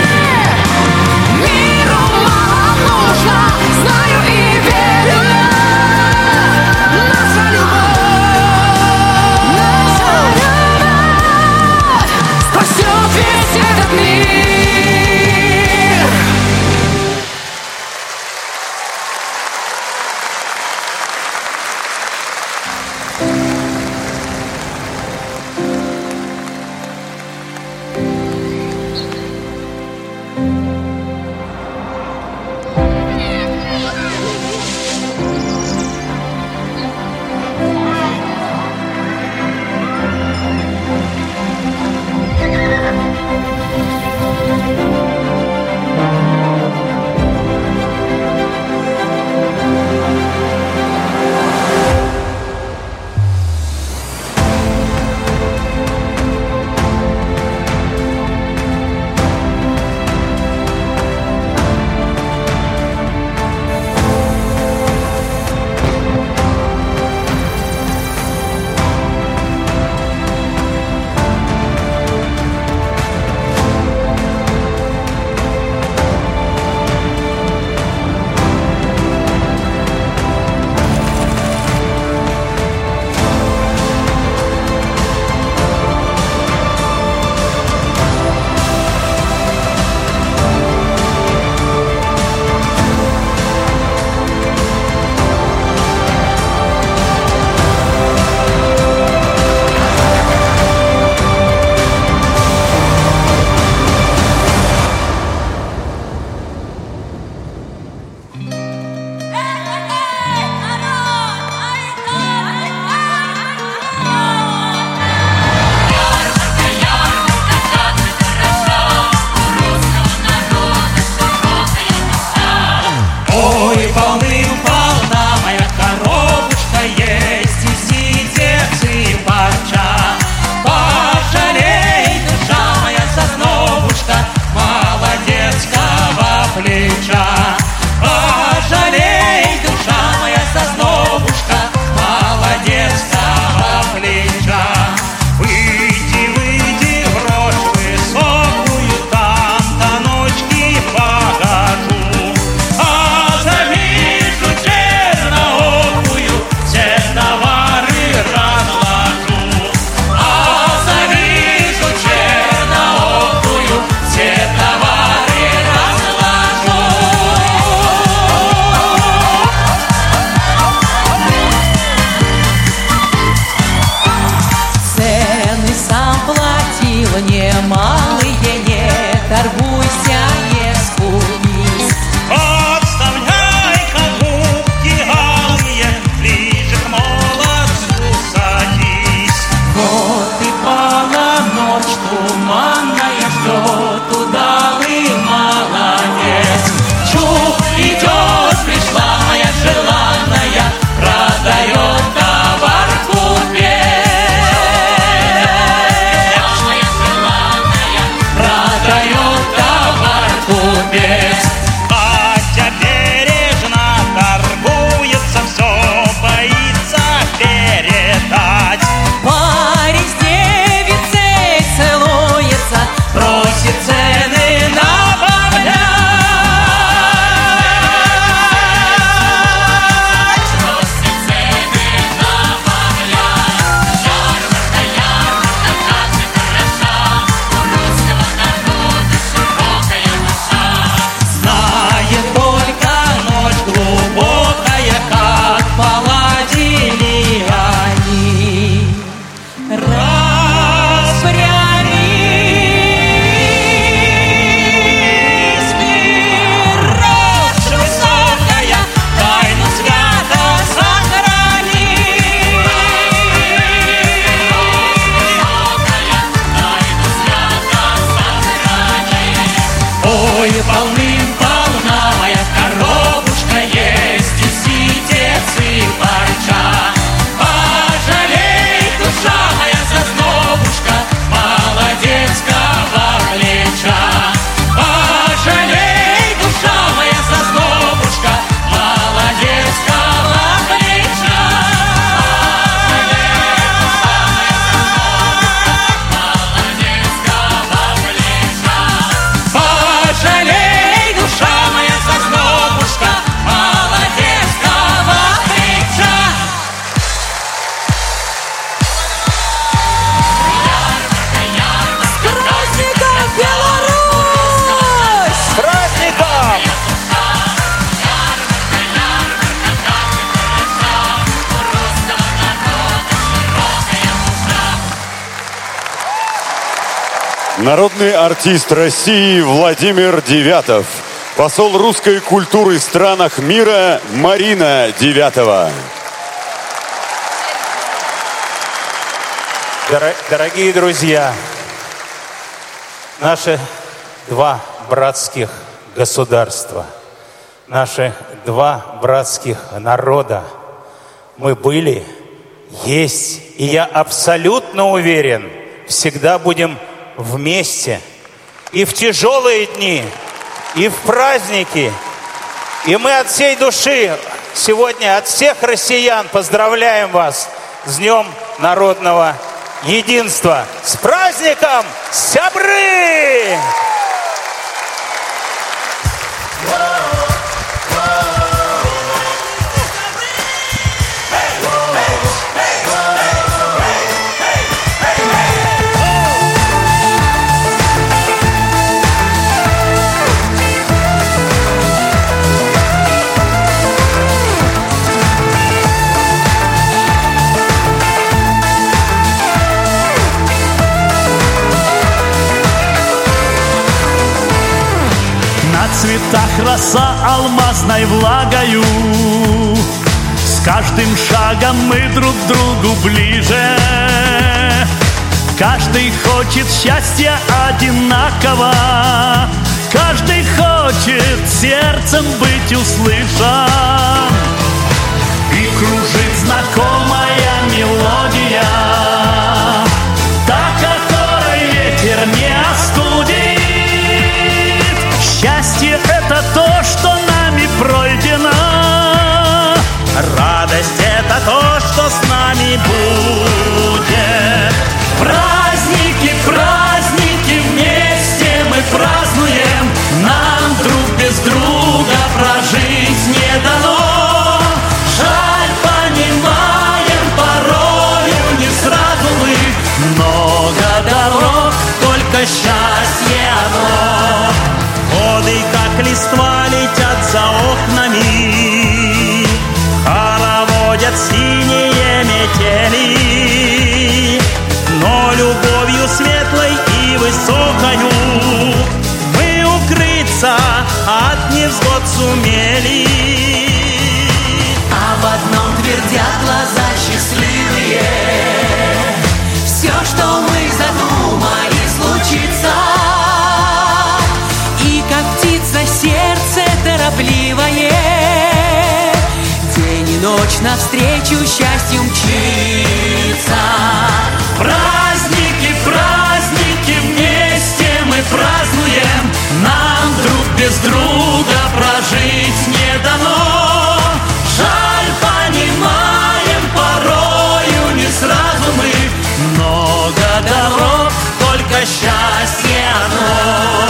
Народный артист России Владимир Девятов. Посол русской культуры в странах мира Марина Девятова.
Дорогие друзья, наши два братских государства, наши два братских народа, мы были, есть, и я абсолютно уверен, всегда будем вместе. И в тяжелые дни, и в праздники. И мы от всей души сегодня, от всех россиян поздравляем вас с Днем народного единства. С праздником, сябры!
В цветах роса алмазной влагою. С каждым шагом мы друг к другу ближе. Каждый хочет счастья одинаково. Каждый хочет сердцем быть услышан. И кружит знакомая мелодия, та, которой ветер не остудит. Счастье — это то, что нами пройдено. Радость — это то, что с нами будет. Праздники, праздники, вместе мы празднуем. Нам друг без друга прожить не дано. Жаль, понимаем, порою не сразу мы. Много дорог, только счастье одно. Годы, как листва, летят за окнами, хороводят синие метели. Но любовью светлой и высокою мы укрыться от невзгод сумели.
Об одном твердят глаза счастливые: все, что мы задумали, случится. Сердце торопливое, день и ночь навстречу счастью мчится. Праздники, праздники, вместе мы празднуем. Нам друг без друга прожить не дано. Жаль, понимаем, порою не сразу мы. Много дорог, только счастье одно.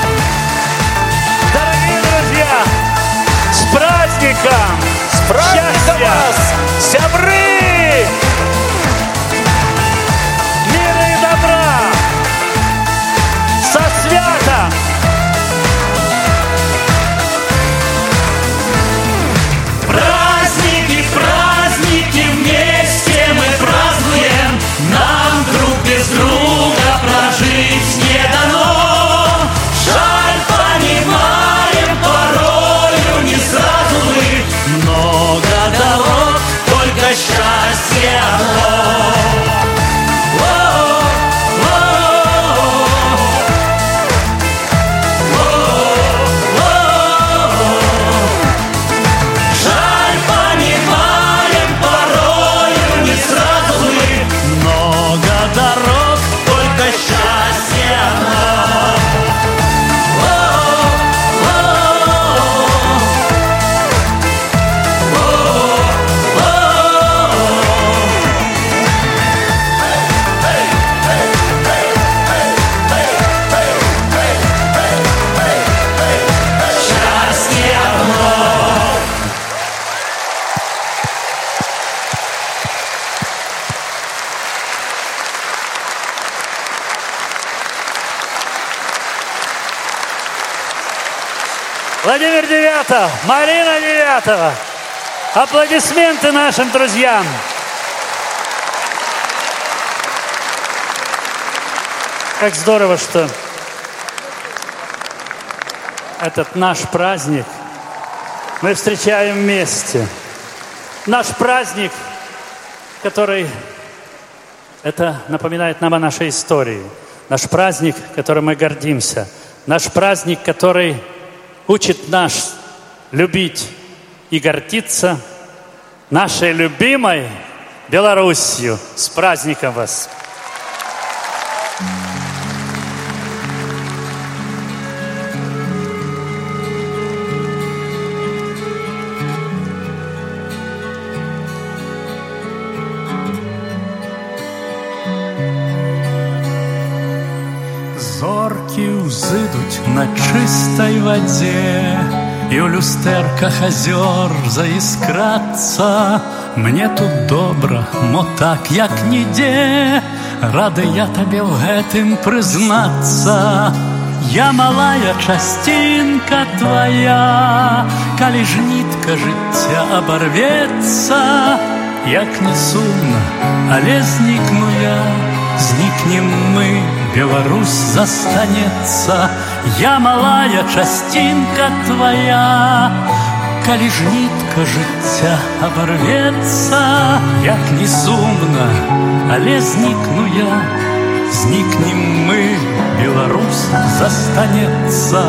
С праздником!
С праздником вас!
Сябры! Мира и добра! Со святом!
Праздники, праздники, вместе мы празднуем. Нам друг без друга прожить не дано. Жаль, понимаем, порою не сразу мы. Много дорог, только счастье одно. Жаль, понимаем, порою не сразу мы. Много дорог, только счастье одно. Счастье одно.
Владимир Девятов, Марина Девятова. Аплодисменты нашим друзьям. Как здорово, что этот наш праздник мы встречаем вместе. Наш праздник, который это напоминает нам о нашей истории. Наш праздник, которым мы гордимся. Наш праздник, который учит нас любить и гордиться нашей любимой Белоруссию. С праздником вас!
Зоркі ўзыдуць на чыстай вадзе, і ў люстэрках азёр заіскрацца. Мне тут добра, мо так, як нідзе, рады я табе ў гэтым прызнацца. Я малая частинка твоя, калі ж нітка жыцця абарвецца. Як не сумна, але знікну я, зникнем мы, Беларусь застанется. Я малая частинка твоя, калі ж нітка жыцця абарвецца. Як не сумна, але знікну я, зникнем мы, Беларусь застанется.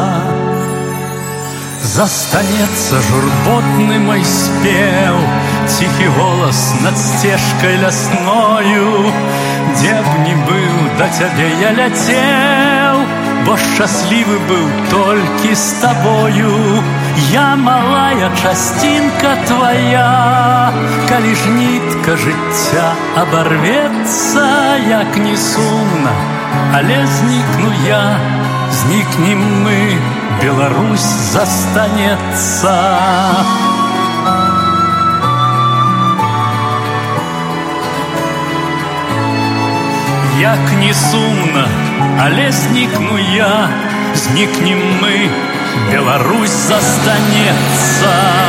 Застанется журботны мой спеў, ціхі голас над сцежкай лясною. Дзе б ні быў, да цябе я ляцеў, бо шчаслівы быў толькі з табою. Я малая частинка твоя, калі ж нітка жыцця абарвецца. Як не сумна, але знікну я, зникнем мы, Беларусь застанется. Як не сумна, але знікну я, зникнем мы, Беларусь застанется.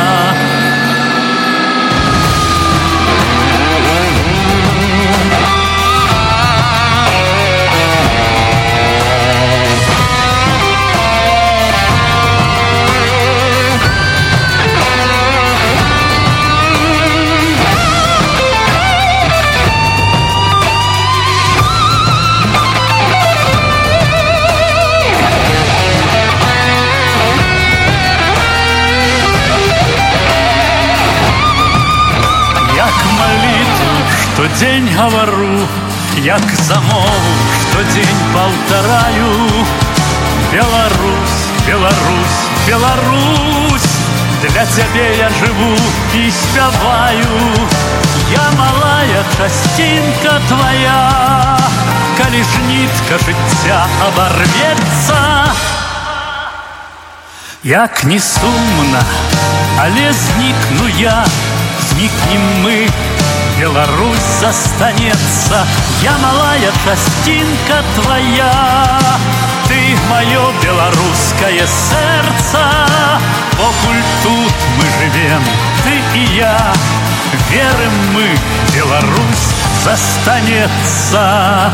Штодзень гавару, як замову, штодзень паўтараю. Беларусь, Беларусь, Беларусь, для цябе я жыву і спяваю. Я малая частинка твоя, калі ж нітка жыцця абарвецца. Як не сумна, але знікну я, зникнем мы, Беларусь застанется. Я малая частинка твоя, ты мое белорусское сердце. Покуль тут мы живем, ты и я, верим мы, Беларусь застанется.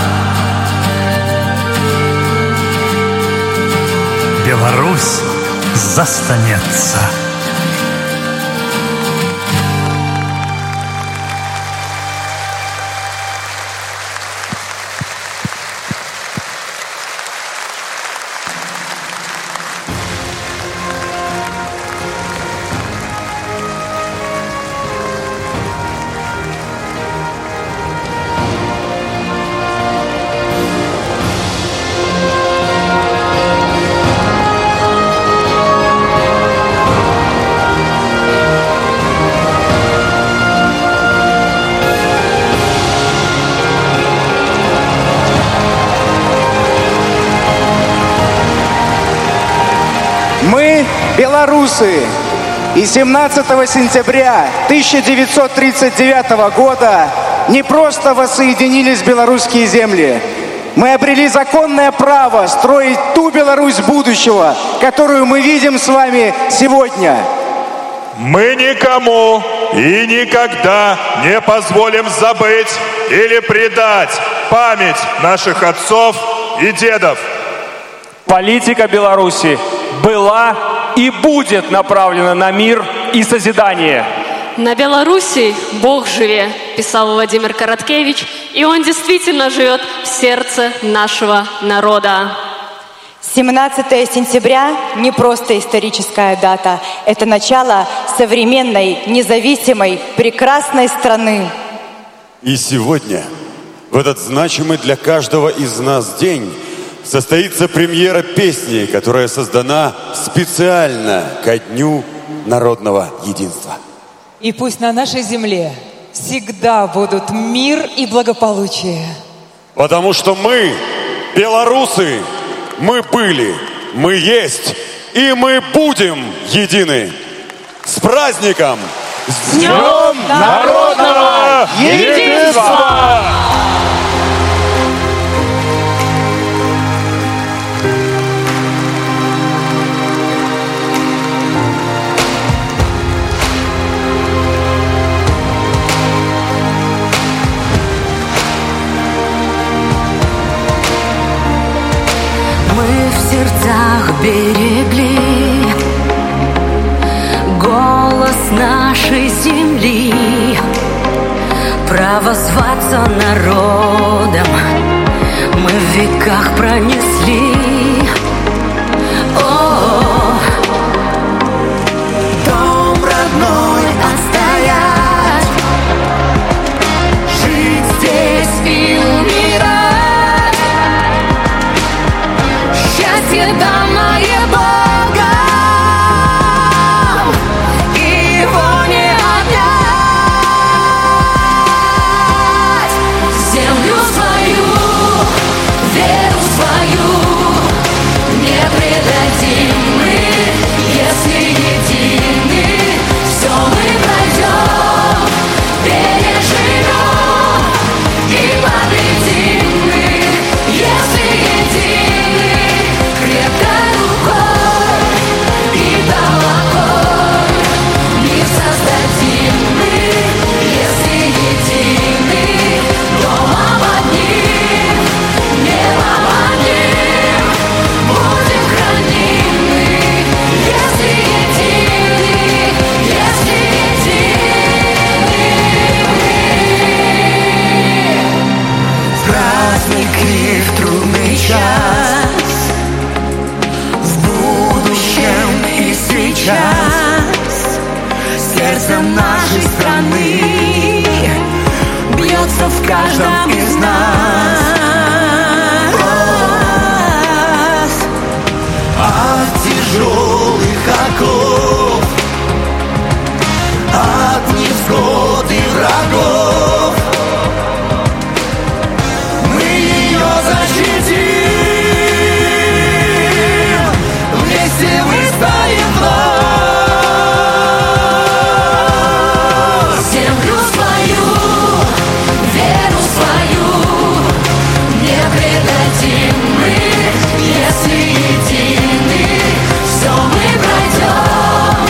Беларусь застанется.
Мы белорусы, и 17 сентября 1939 года не просто воссоединились белорусские земли. Мы обрели законное право строить ту Беларусь будущего, которую мы видим с вами сегодня.
Мы никому и никогда не позволим забыть или предать память наших отцов и дедов.
Политика Беларуси была и будет направлена на мир и созидание.
На Беларуси Бог живе, писал Владимир Короткевич, и Он действительно живет в сердце нашего народа.
17 сентября не просто историческая дата, это начало современной, независимой, прекрасной страны.
И сегодня, в этот значимый для каждого из нас день, состоится премьера песни, которая создана специально ко Дню народного единства.
И пусть на нашей земле всегда будут мир и благополучие.
Потому что мы, белорусы, мы были, мы есть и мы будем едины. С праздником! С Днем народного единства!
В сердцах берегли голос нашей земли, право зваться народом мы в веках пронесли. О, дом родной отстоять, жить здесь и умирать. Счастье данное Богом, и его не отнять. Землю свою, веру свою не предадим мы, если едины. Все мы пройдем, переживем и победим мы, если едины. Крепкой рукой и толокой мир создадим мы, если едины. Домом одним, небом одним будем хранимы, если едины, если едины. В праздник и в трудный час, и сейчас сердцем нашей страны бьется в каждом из нас.
От тяжелых оков, от невзгод и врагов мы ее защитим. Вместе выстоим вновь.
Землю свою, веру свою не предадим мы, если едины. Все мы пройдем,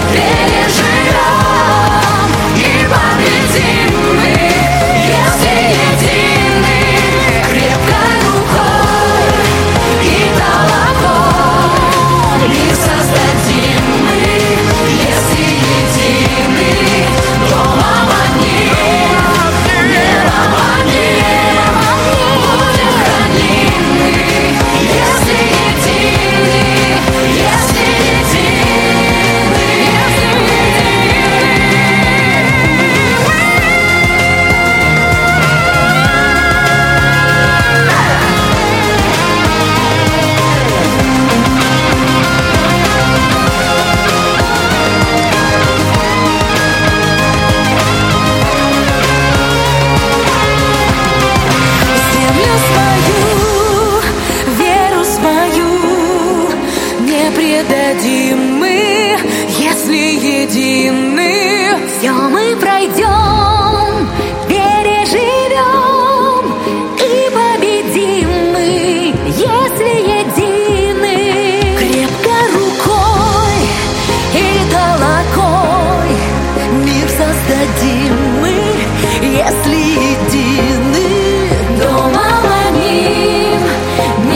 переживем и победим мы, если едины. Крепкой рукой и толокой мир создадим мы, если едины. Домом одним, небом одним будем хранимы, если едины, если едины, если землю свою, веру свою не предадим мы, если едины. Все мы пройдем, переживем и победим мы, если едины. Крепкой рукой и толокой мир создадим мы, если едины. Домом одним,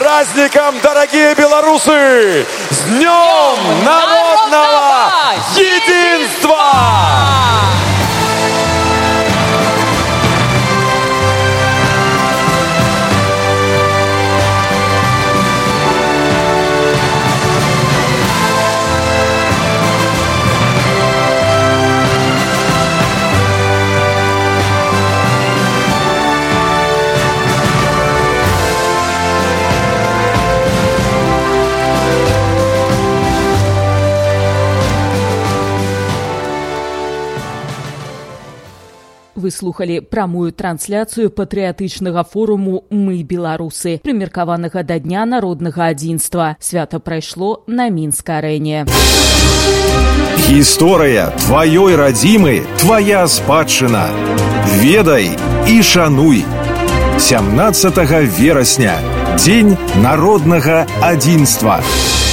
праздником, дорогие белорусы! С Днем народного единства!
Вы слухали прамую трансляцыю патрыятычнага форуму «Мы беларусы», прымеркаванага да Дня народнага адзінства. Свята прайшло на Мінск-арэне.
Гісторыя тваёй радзімы, твоя спадчына. Ведай і шануй. 17 верасня. Дзень народнага адзінства.